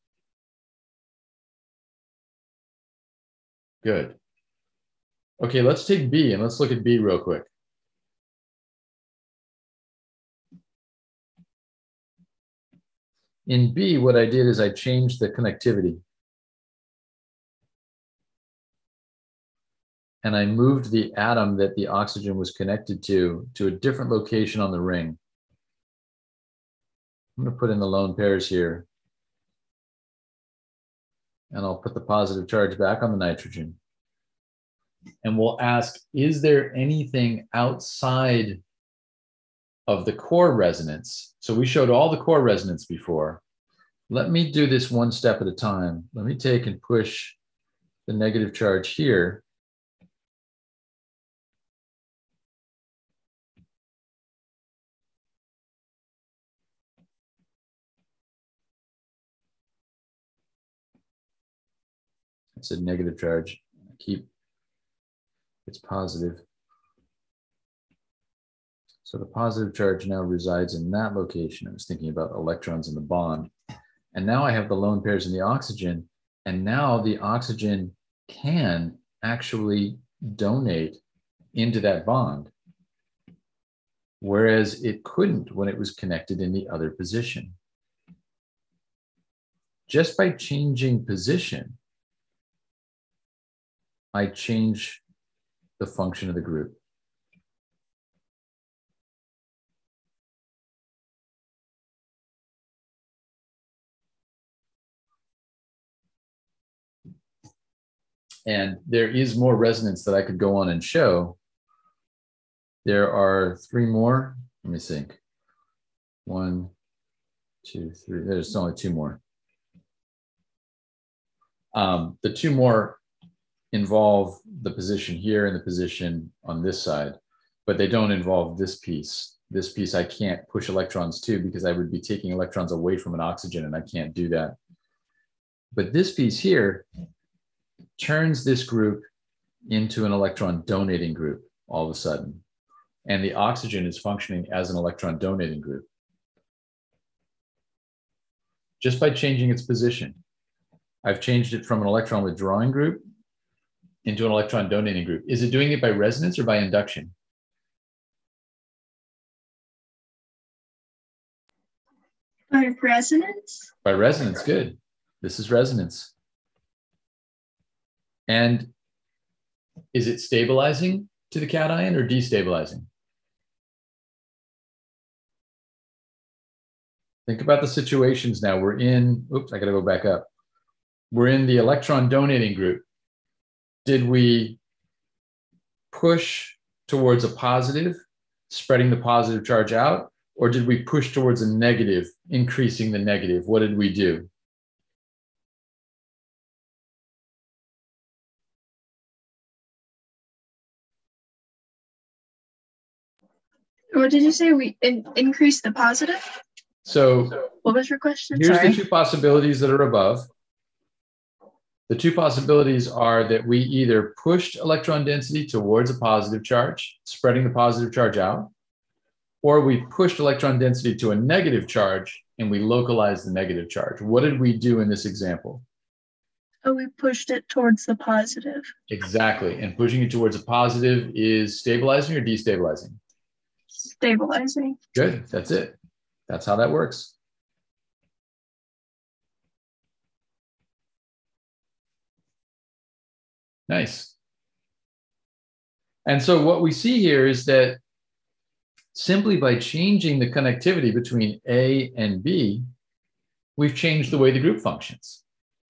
Good. Okay, let's take B and let's look at B real quick. In B, what I did is I changed the connectivity. And I moved the atom that the oxygen was connected to to a different location on the ring. I'm going to put in the lone pairs here. And I'll put the positive charge back on the nitrogen. And we'll ask, is there anything outside of the core resonance? So we showed all the core resonance before. Let me do this one step at a time. Let me take and push the negative charge here. It's a negative charge. Keep it's positive. So the positive charge now resides in that location. I was thinking about electrons in the bond. And now I have the lone pairs in the oxygen. And now the oxygen can actually donate into that bond, whereas it couldn't when it was connected in the other position. Just by changing position, I change the function of the group. And there is more resonance that I could go on and show. There are three more. Let me think. One, two, three. There's only two more. Um, the two more involve the position here and the position on this side, but they don't involve this piece. This piece I can't push electrons to because I would be taking electrons away from an oxygen, and I can't do that. But this piece here turns this group into an electron donating group all of a sudden. And the oxygen is functioning as an electron donating group. Just by changing its position. I've changed it from an electron withdrawing group into an electron donating group. Is it doing it by resonance or by induction? By resonance? By resonance, good. This is resonance. And is it stabilizing to the cation or destabilizing? Think about the situations now. We're in, oops, I gotta go back up. We're in the electron donating group. Did we push towards a positive, spreading the positive charge out, or did we push towards a negative, increasing the negative? What did we do? What did you say? We in, increase the positive? So What was your question? here's Sorry. the two possibilities that are above. The two possibilities are that we either pushed electron density towards a positive charge, spreading the positive charge out, or we pushed electron density to a negative charge and we localized the negative charge. What did we do in this example? Oh, we pushed it towards the positive. Exactly. And pushing it towards a positive is stabilizing or destabilizing? Stabilizing. Good. That's it. That's how that works. Nice. And so what we see here is that simply by changing the connectivity between A and B, we've changed the way the group functions.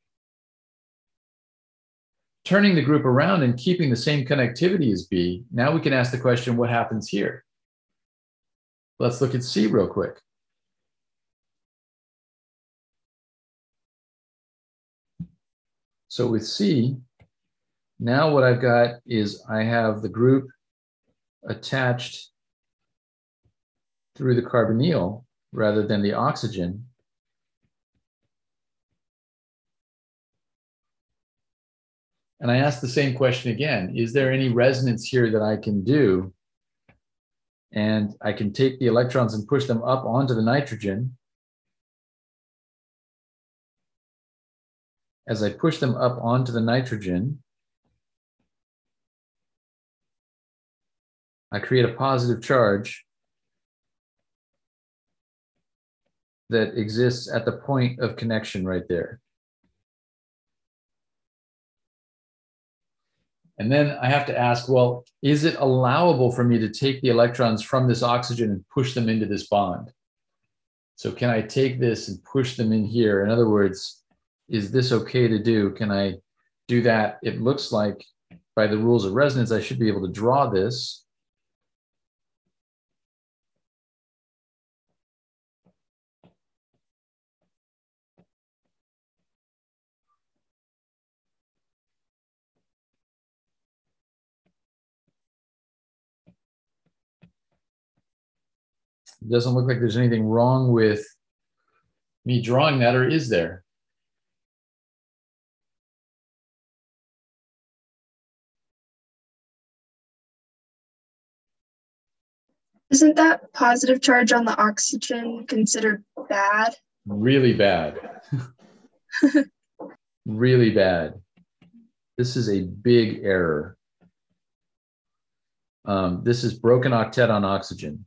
Turning the group around and keeping the same connectivity as B, now we can ask the question, what happens here? Let's look at C real quick. So with C, now what I've got is I have the group attached through the carbonyl rather than the oxygen. And I ask the same question again, is there any resonance here that I can do? And I can take the electrons and push them up onto the nitrogen. As I push them up onto the nitrogen, I create a positive charge that exists at the point of connection right there. And then I have to ask, well, is it allowable for me to take the electrons from this oxygen and push them into this bond? So can I take this and push them in here? In other words, is this okay to do? Can I do that? It looks like by the rules of resonance, I should be able to draw this. It doesn't look like there's anything wrong with me drawing that, or is there? Isn't that positive charge on the oxygen considered bad? Really bad. Really bad. This is a big error. Um, this is broken octet on oxygen.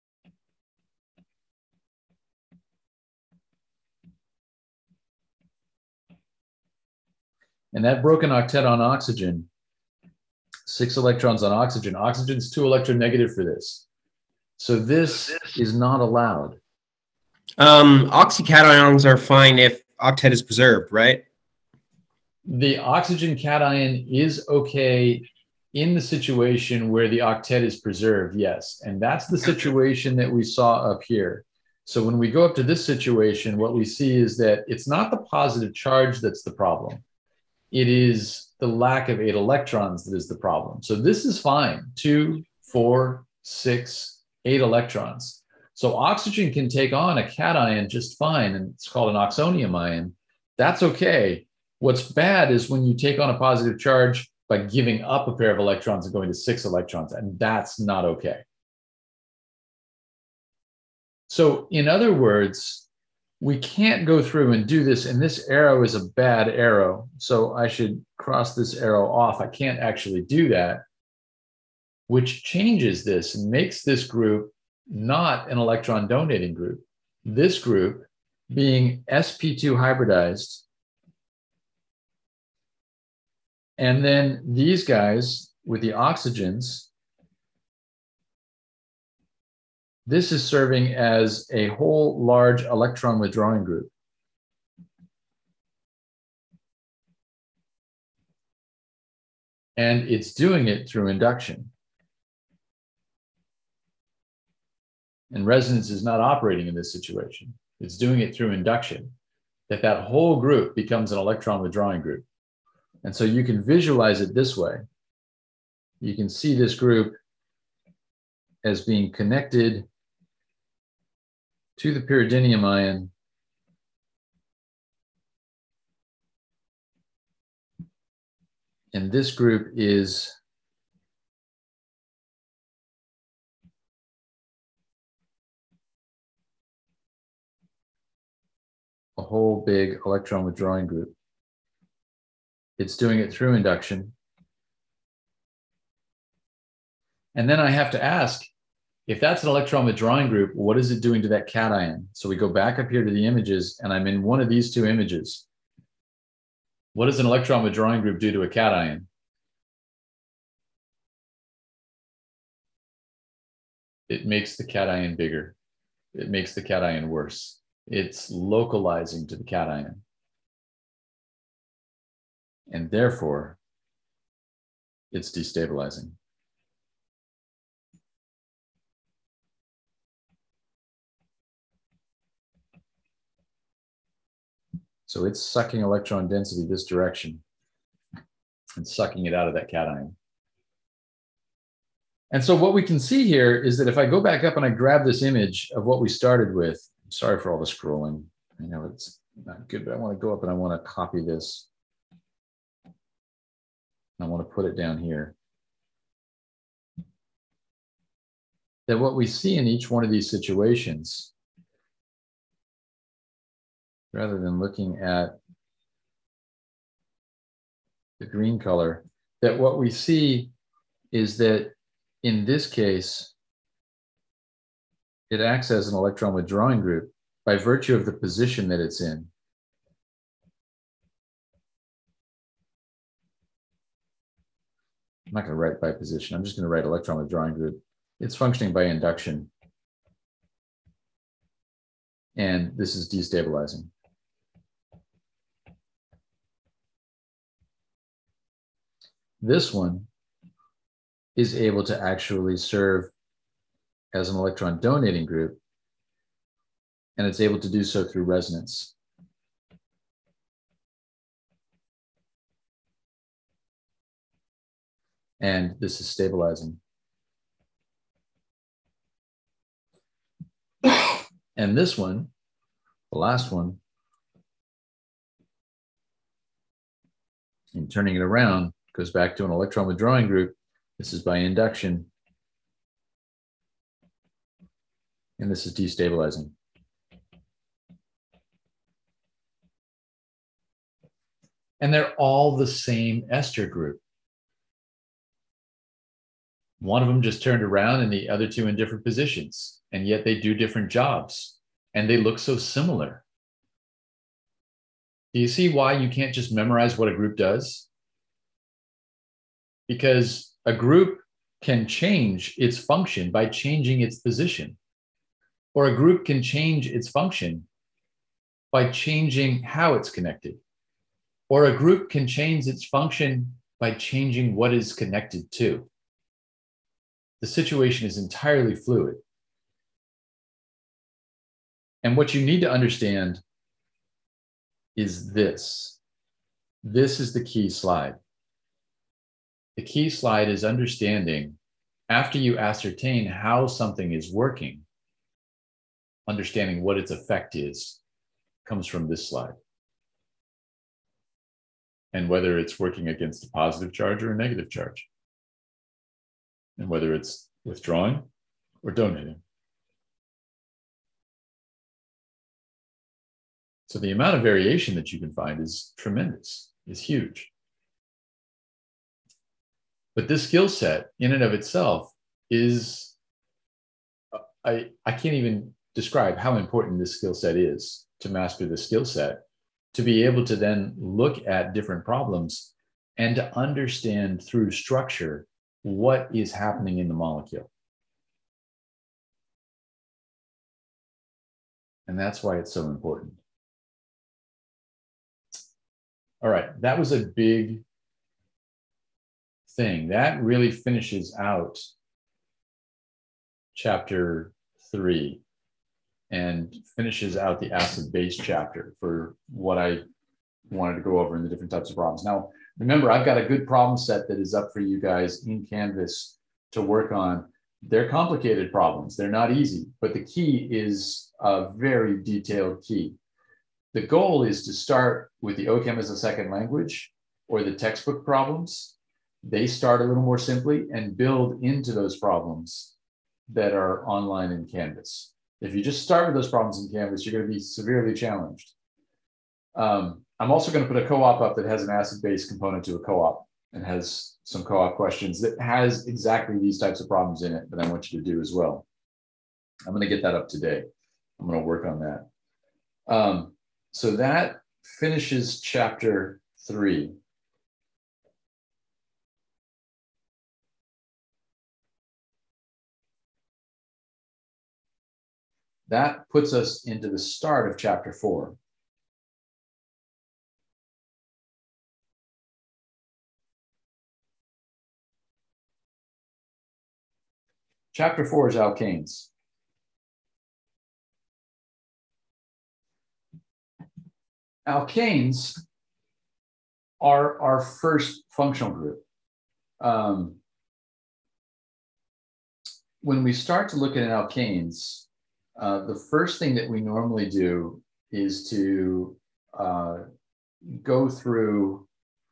And that broken octet on oxygen, six electrons on oxygen, oxygen's two electronegative for this. So this is not allowed. Um, oxycations are fine if octet is preserved, right? The oxygen cation is okay in the situation where the octet is preserved, yes. And that's the situation that we saw up here. So when we go up to this situation, what we see is that it's not the positive charge that's the problem. It is the lack of eight electrons that is the problem. So this is fine, two, four, six, eight electrons. So oxygen can take on a cation just fine, and it's called an oxonium ion. That's okay. What's bad is when you take on a positive charge by giving up a pair of electrons and going to six electrons, and that's not okay. So in other words, we can't go through and do this, and this arrow is a bad arrow, so I should cross this arrow off. I can't actually do that, which changes this and makes this group not an electron donating group. This group being s p two hybridized, and then these guys with the oxygens, this is serving as a whole large electron withdrawing group. And it's doing it through induction. And resonance is not operating in this situation. It's doing it through induction, that that whole group becomes an electron withdrawing group. And so you can visualize it this way. You can see this group as being connected to the pyridinium ion and this group is a whole big electron withdrawing group. It's doing it through induction. And then I have to ask, if that's an electron withdrawing group, what is it doing to that cation? So we go back up here to the images, and I'm in one of these two images. What does an electron withdrawing group do to a cation? It makes the cation bigger. It makes the cation worse. It's localizing to the cation. And therefore, it's destabilizing. So it's sucking electron density this direction and sucking it out of that cation. And so what we can see here is that if I go back up and I grab this image of what we started with, I'm sorry for all the scrolling. I know it's not good, but I want to go up and I want to copy this. I want to put it down here. That what we see in each one of these situations, rather than looking at the green color, that what we see is that in this case, it acts as an electron withdrawing group by virtue of the position that it's in. I'm not going to write by position. I'm just going to write electron withdrawing group. It's functioning by induction. And this is destabilizing. This one is able to actually serve as an electron donating group, and it's able to do so through resonance. And this is stabilizing. And this one, the last one, and turning it around, goes back to an electron withdrawing group. This is by induction. And this is destabilizing. And they're all the same ester group. One of them just turned around and the other two in different positions, and yet they do different jobs and they look so similar. Do you see why you can't just memorize what a group does? Because a group can change its function by changing its position, or a group can change its function by changing how it's connected, or a group can change its function by changing what is connected to. The situation is entirely fluid. And what you need to understand is this. This is the key slide. The key slide is understanding, after you ascertain how something is working, understanding what its effect is, comes from this slide. And whether it's working against a positive charge or a negative charge. And whether it's withdrawing or donating. So the amount of variation that you can find is tremendous, is huge. But this skill set in and of itself is, I, I can't even describe how important this skill set is to master the skill set, to be able to then look at different problems and to understand through structure what is happening in the molecule. And that's why it's so important. All right, that was a big thing. That really finishes out chapter three and finishes out the acid-base chapter for what I wanted to go over in the different types of problems. Now, remember, I've got a good problem set that is up for you guys in Canvas to work on, They're complicated problems. They're not easy, but the key is a very detailed key. The goal is to start with the O Chem as a second language or the textbook problems. They start a little more simply and build into those problems that are online in Canvas. If you just start with those problems in Canvas, you're going to be severely challenged. Um, I'm also going to put a co-op up that has an acid-base component to a co-op and has some co-op questions that has exactly these types of problems in it that I want you to do as well. I'm going to get that up today. I'm going to work on that. Um, so that finishes chapter three. That puts us into the start of chapter four. Chapter four is alkanes. Alkanes are our first functional group. Um, when we start to look at alkanes, uh, the first thing that we normally do is to uh, go through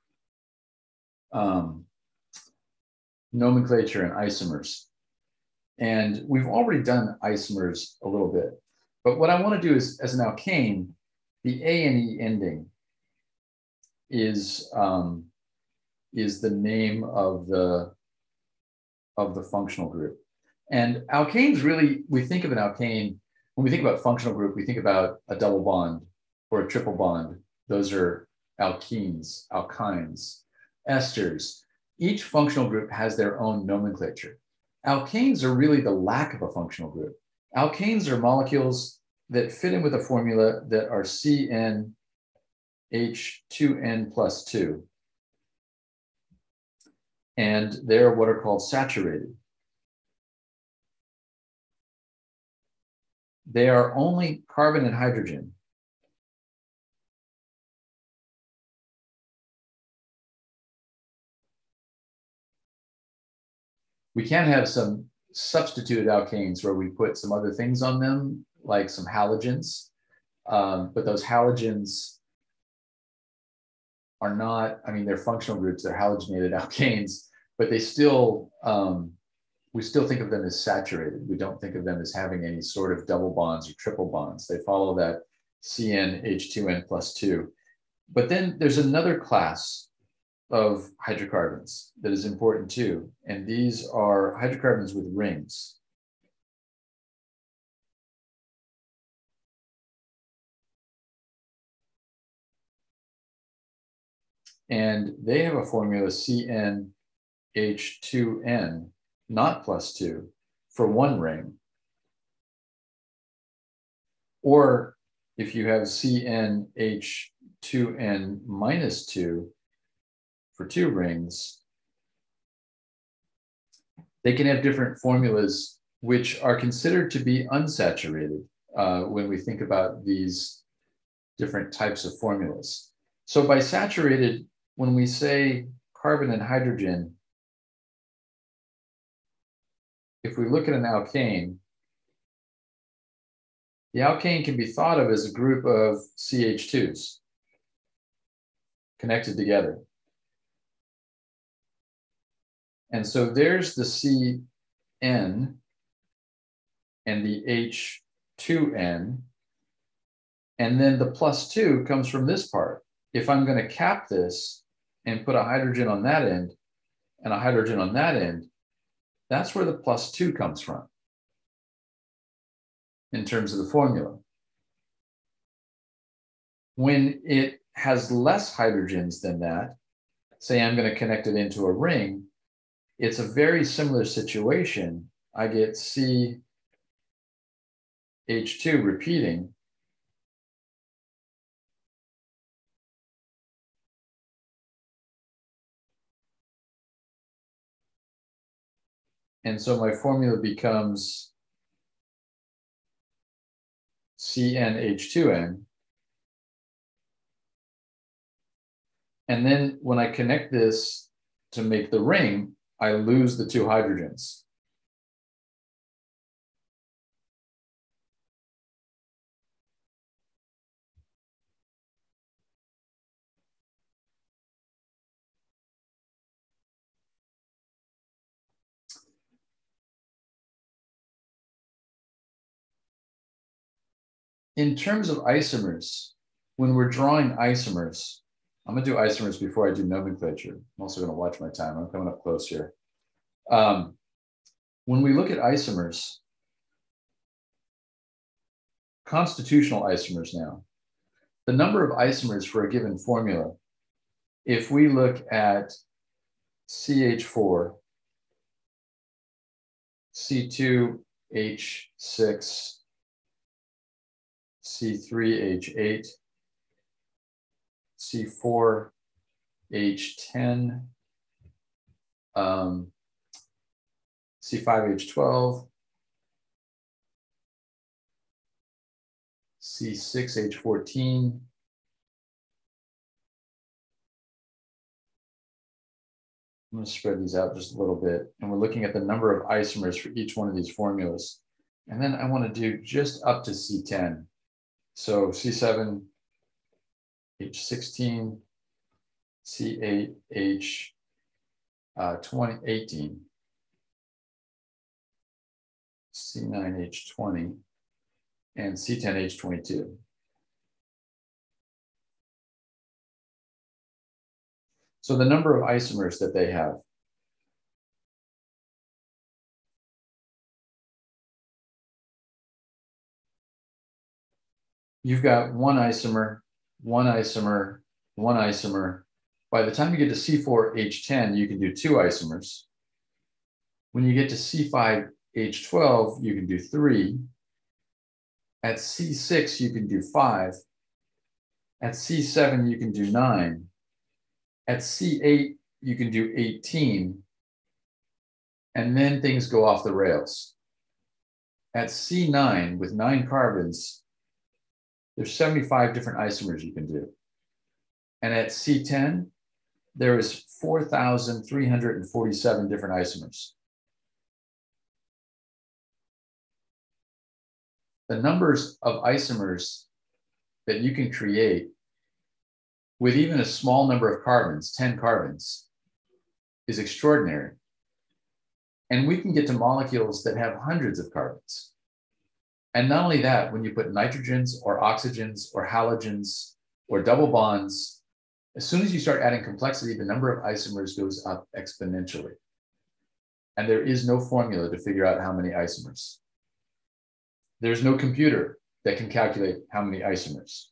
um, nomenclature and isomers. And we've already done isomers a little bit. But what I want to do is, as an alkane, the A and E ending is, um, is the name of the, of the functional group. And alkanes really, we think of an alkane, when we think about functional group, we think about a double bond or a triple bond. Those are alkenes, alkynes, esters. Each functional group has their own nomenclature. Alkanes are really the lack of a functional group. Alkanes are molecules that fit in with a formula that are C N H two N plus two. And they're what are called saturated. They are only carbon and hydrogen. We can have some substituted alkanes where we put some other things on them, like some halogens. Um, but those halogens are not, I mean, they're functional groups, they're halogenated alkanes, but they still, um, we still think of them as saturated. We don't think of them as having any sort of double bonds or triple bonds. They follow that C N H two N plus two. But then there's another class of hydrocarbons that is important too. And these are hydrocarbons with rings. And they have a formula C N H two N, not plus two, for one ring. Or if you have C N H two N minus two for two rings, they can have different formulas which are considered to be unsaturated uh, when we think about these different types of formulas. So by saturated, when we say carbon and hydrogen, if we look at an alkane, the alkane can be thought of as a group of C H twos connected together. And so there's the C N and the H two N. And then the plus two comes from this part. If I'm going to cap this and put a hydrogen on that end and a hydrogen on that end, that's where the plus two comes from in terms of the formula. When it has less hydrogens than that, say I'm going to connect it into a ring, it's a very similar situation. I get C H two repeating. And so my formula becomes C N H two N. And then when I connect this to make the ring, I lose the two hydrogens. in terms of isomers, when we're drawing isomers, I'm gonna do isomers before I do nomenclature. I'm also gonna watch my time. I'm coming up close here. Um, when we look at isomers, constitutional isomers now, the number of isomers for a given formula, if we look at C H four, C two H six, C three H eight, C four H ten, um, C five H twelve, C six H fourteen, I'm going to spread these out just a little bit, and we're looking at the number of isomers for each one of these formulas. And then I want to do just up to C ten. So C seven H sixteen, C eight H twenty, eighteen, C nine H twenty, and C ten H twenty-two. So the number of isomers that they have. You've got one isomer, one isomer, one isomer. By the time you get to C four H ten, you can do two isomers. When you get to C five H twelve, you can do three. At C six, you can do five. At C seven, you can do nine. At C eight, you can do eighteen. And then things go off the rails. At C nine, with nine carbons, there's seventy-five different isomers you can do. And at C ten, there is four thousand three hundred forty-seven different isomers. The numbers of isomers that you can create with even a small number of carbons, ten carbons, is extraordinary. And we can get to molecules that have hundreds of carbons. And not only that, when you put nitrogens or oxygens or halogens or double bonds, as soon as you start adding complexity, the number of isomers goes up exponentially. And there is no formula to figure out how many isomers. There's no computer that can calculate how many isomers.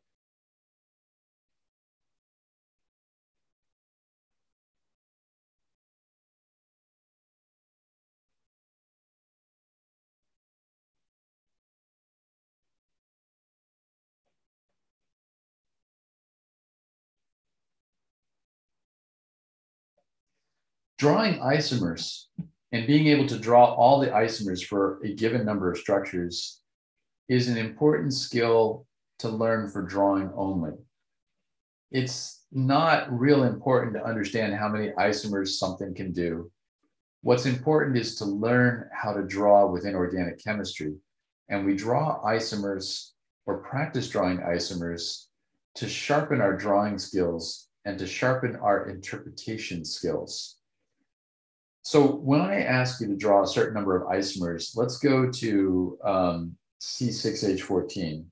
Drawing isomers and being able to draw all the isomers for a given number of structures is an important skill to learn for drawing only. It's not real important to understand how many isomers something can do. What's important is to learn how to draw within organic chemistry. And we draw isomers or practice drawing isomers to sharpen our drawing skills and to sharpen our interpretation skills. So when I ask you to draw a certain number of isomers, let's go to um, C six H fourteen.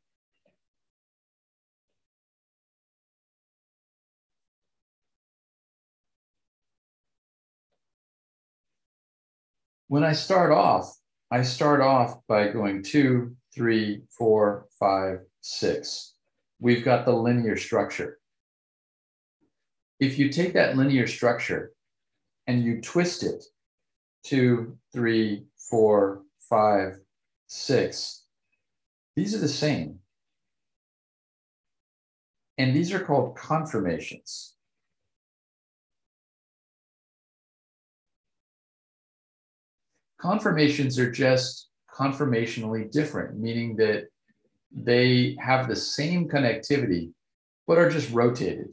When I start off, I start off by going two, three, four, five, six. We've got the linear structure. If you take that linear structure and you twist it, two, three, four, five, six, these are the same. And these are called conformations. Conformations are just conformationally different, meaning that they have the same connectivity, but are just rotated.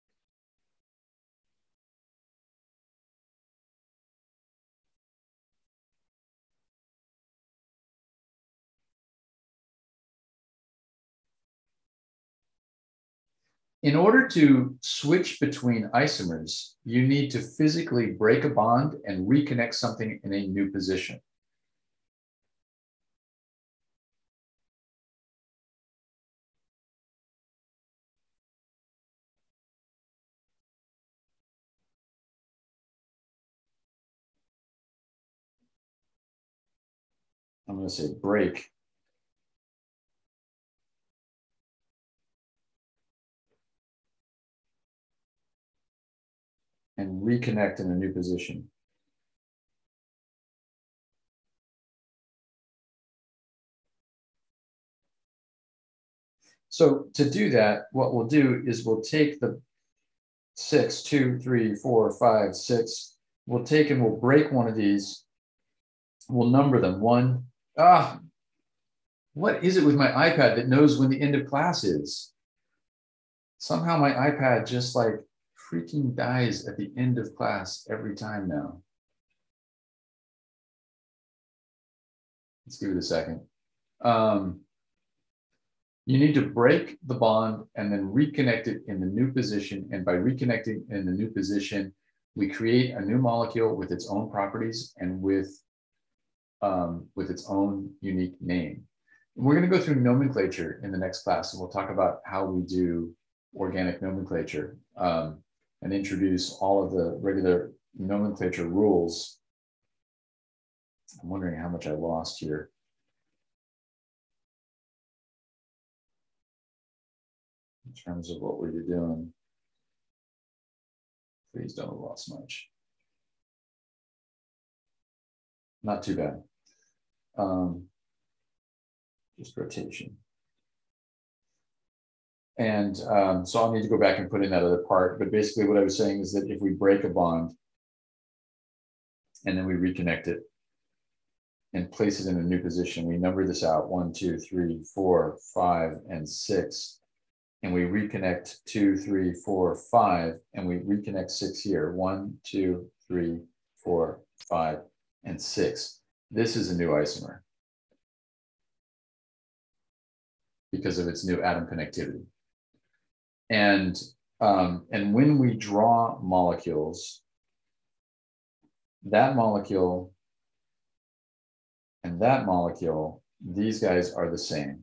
In order to switch between isomers, you need to physically break a bond and reconnect something in a new position. I'm going to say break. And reconnect in a new position. So to do that, what we'll do is we'll take the six, two, three, four, five, six. We'll take and we'll break one of these. We'll number them. One. Ah, what is it with my iPad that knows when the end of class is? Somehow my iPad just like freaking dies at the end of class every time now. Let's give it a second. Um, You need to break the bond and then reconnect it in the new position. And by reconnecting in the new position, we create a new molecule with its own properties and with, um, with its own unique name. And we're going to go through nomenclature in the next class, and we'll talk about how we do organic nomenclature um, and introduce all of the regular nomenclature rules. I'm wondering how much I lost here. In terms of what we were doing. Please don't have lost much. Not too bad. Um, just rotation. And um, so I'll need to go back and put in that other part. But basically what I was saying is that if we break a bond and then we reconnect it and place it in a new position, we number this out, one, two, three, four, five, and six. And we reconnect two, three, four, five, and we reconnect six here. One, two, three, four, five, and six. This is a new isomer because of its new atom connectivity. And, um, and when we draw molecules, that molecule and that molecule, these guys are the same.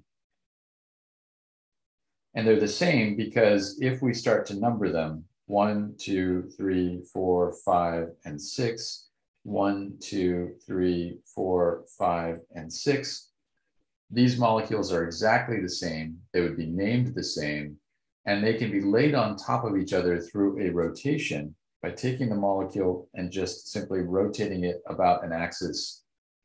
And they're the same because if we start to number them, one, two, three, four, five, and six, one, two, three, four, five, and six, these molecules are exactly the same. They would be named the same, and they can be laid on top of each other through a rotation by taking the molecule and just simply rotating it about an axis.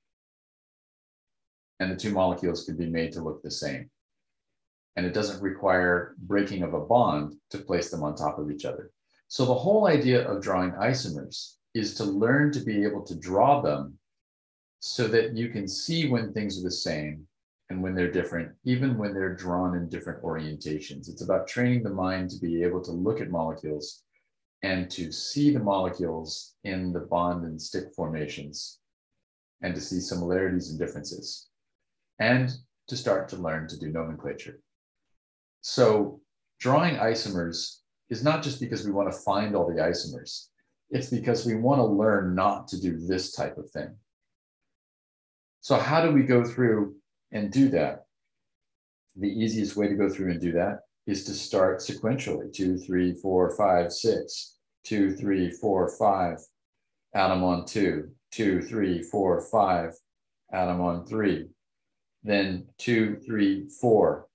And the two molecules can be made to look the same. And it doesn't require breaking of a bond to place them on top of each other. So the whole idea of drawing isomers is to learn to be able to draw them so that you can see when things are the same and when they're different, even when they're drawn in different orientations. It's about training the mind to be able to look at molecules and to see the molecules in the bond and stick formations and to see similarities and differences, and to start to learn to do nomenclature. So drawing isomers is not just because we want to find all the isomers. It's because we want to learn not to do this type of thing. So how do we go through and do that? The easiest way to go through and do that is to start sequentially. Two, three, four, five, six. Two, three, four, five. Atom on two. Two, three, four, five. Atom on three. Then two, three, four.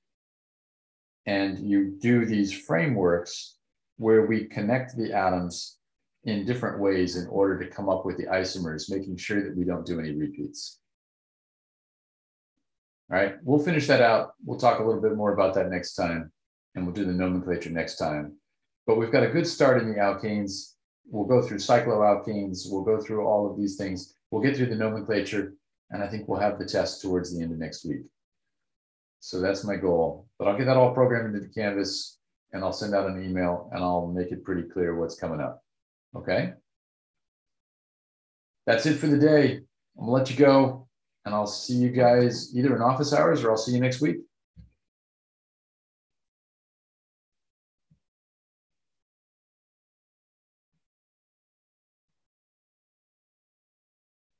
And you do these frameworks where we connect the atoms in different ways in order to come up with the isomers, making sure that we don't do any repeats. All right, we'll finish that out. We'll talk a little bit more about that next time, and we'll do the nomenclature next time. But we've got a good start in the alkanes. We'll go through cycloalkanes. We'll go through all of these things. We'll get through the nomenclature, and I think we'll have the test towards the end of next week. So that's my goal. But I'll get that all programmed into the Canvas, and I'll send out an email, and I'll make it pretty clear what's coming up. Okay? That's it for the day. I'm gonna let you go, and I'll see you guys either in office hours or I'll see you next week.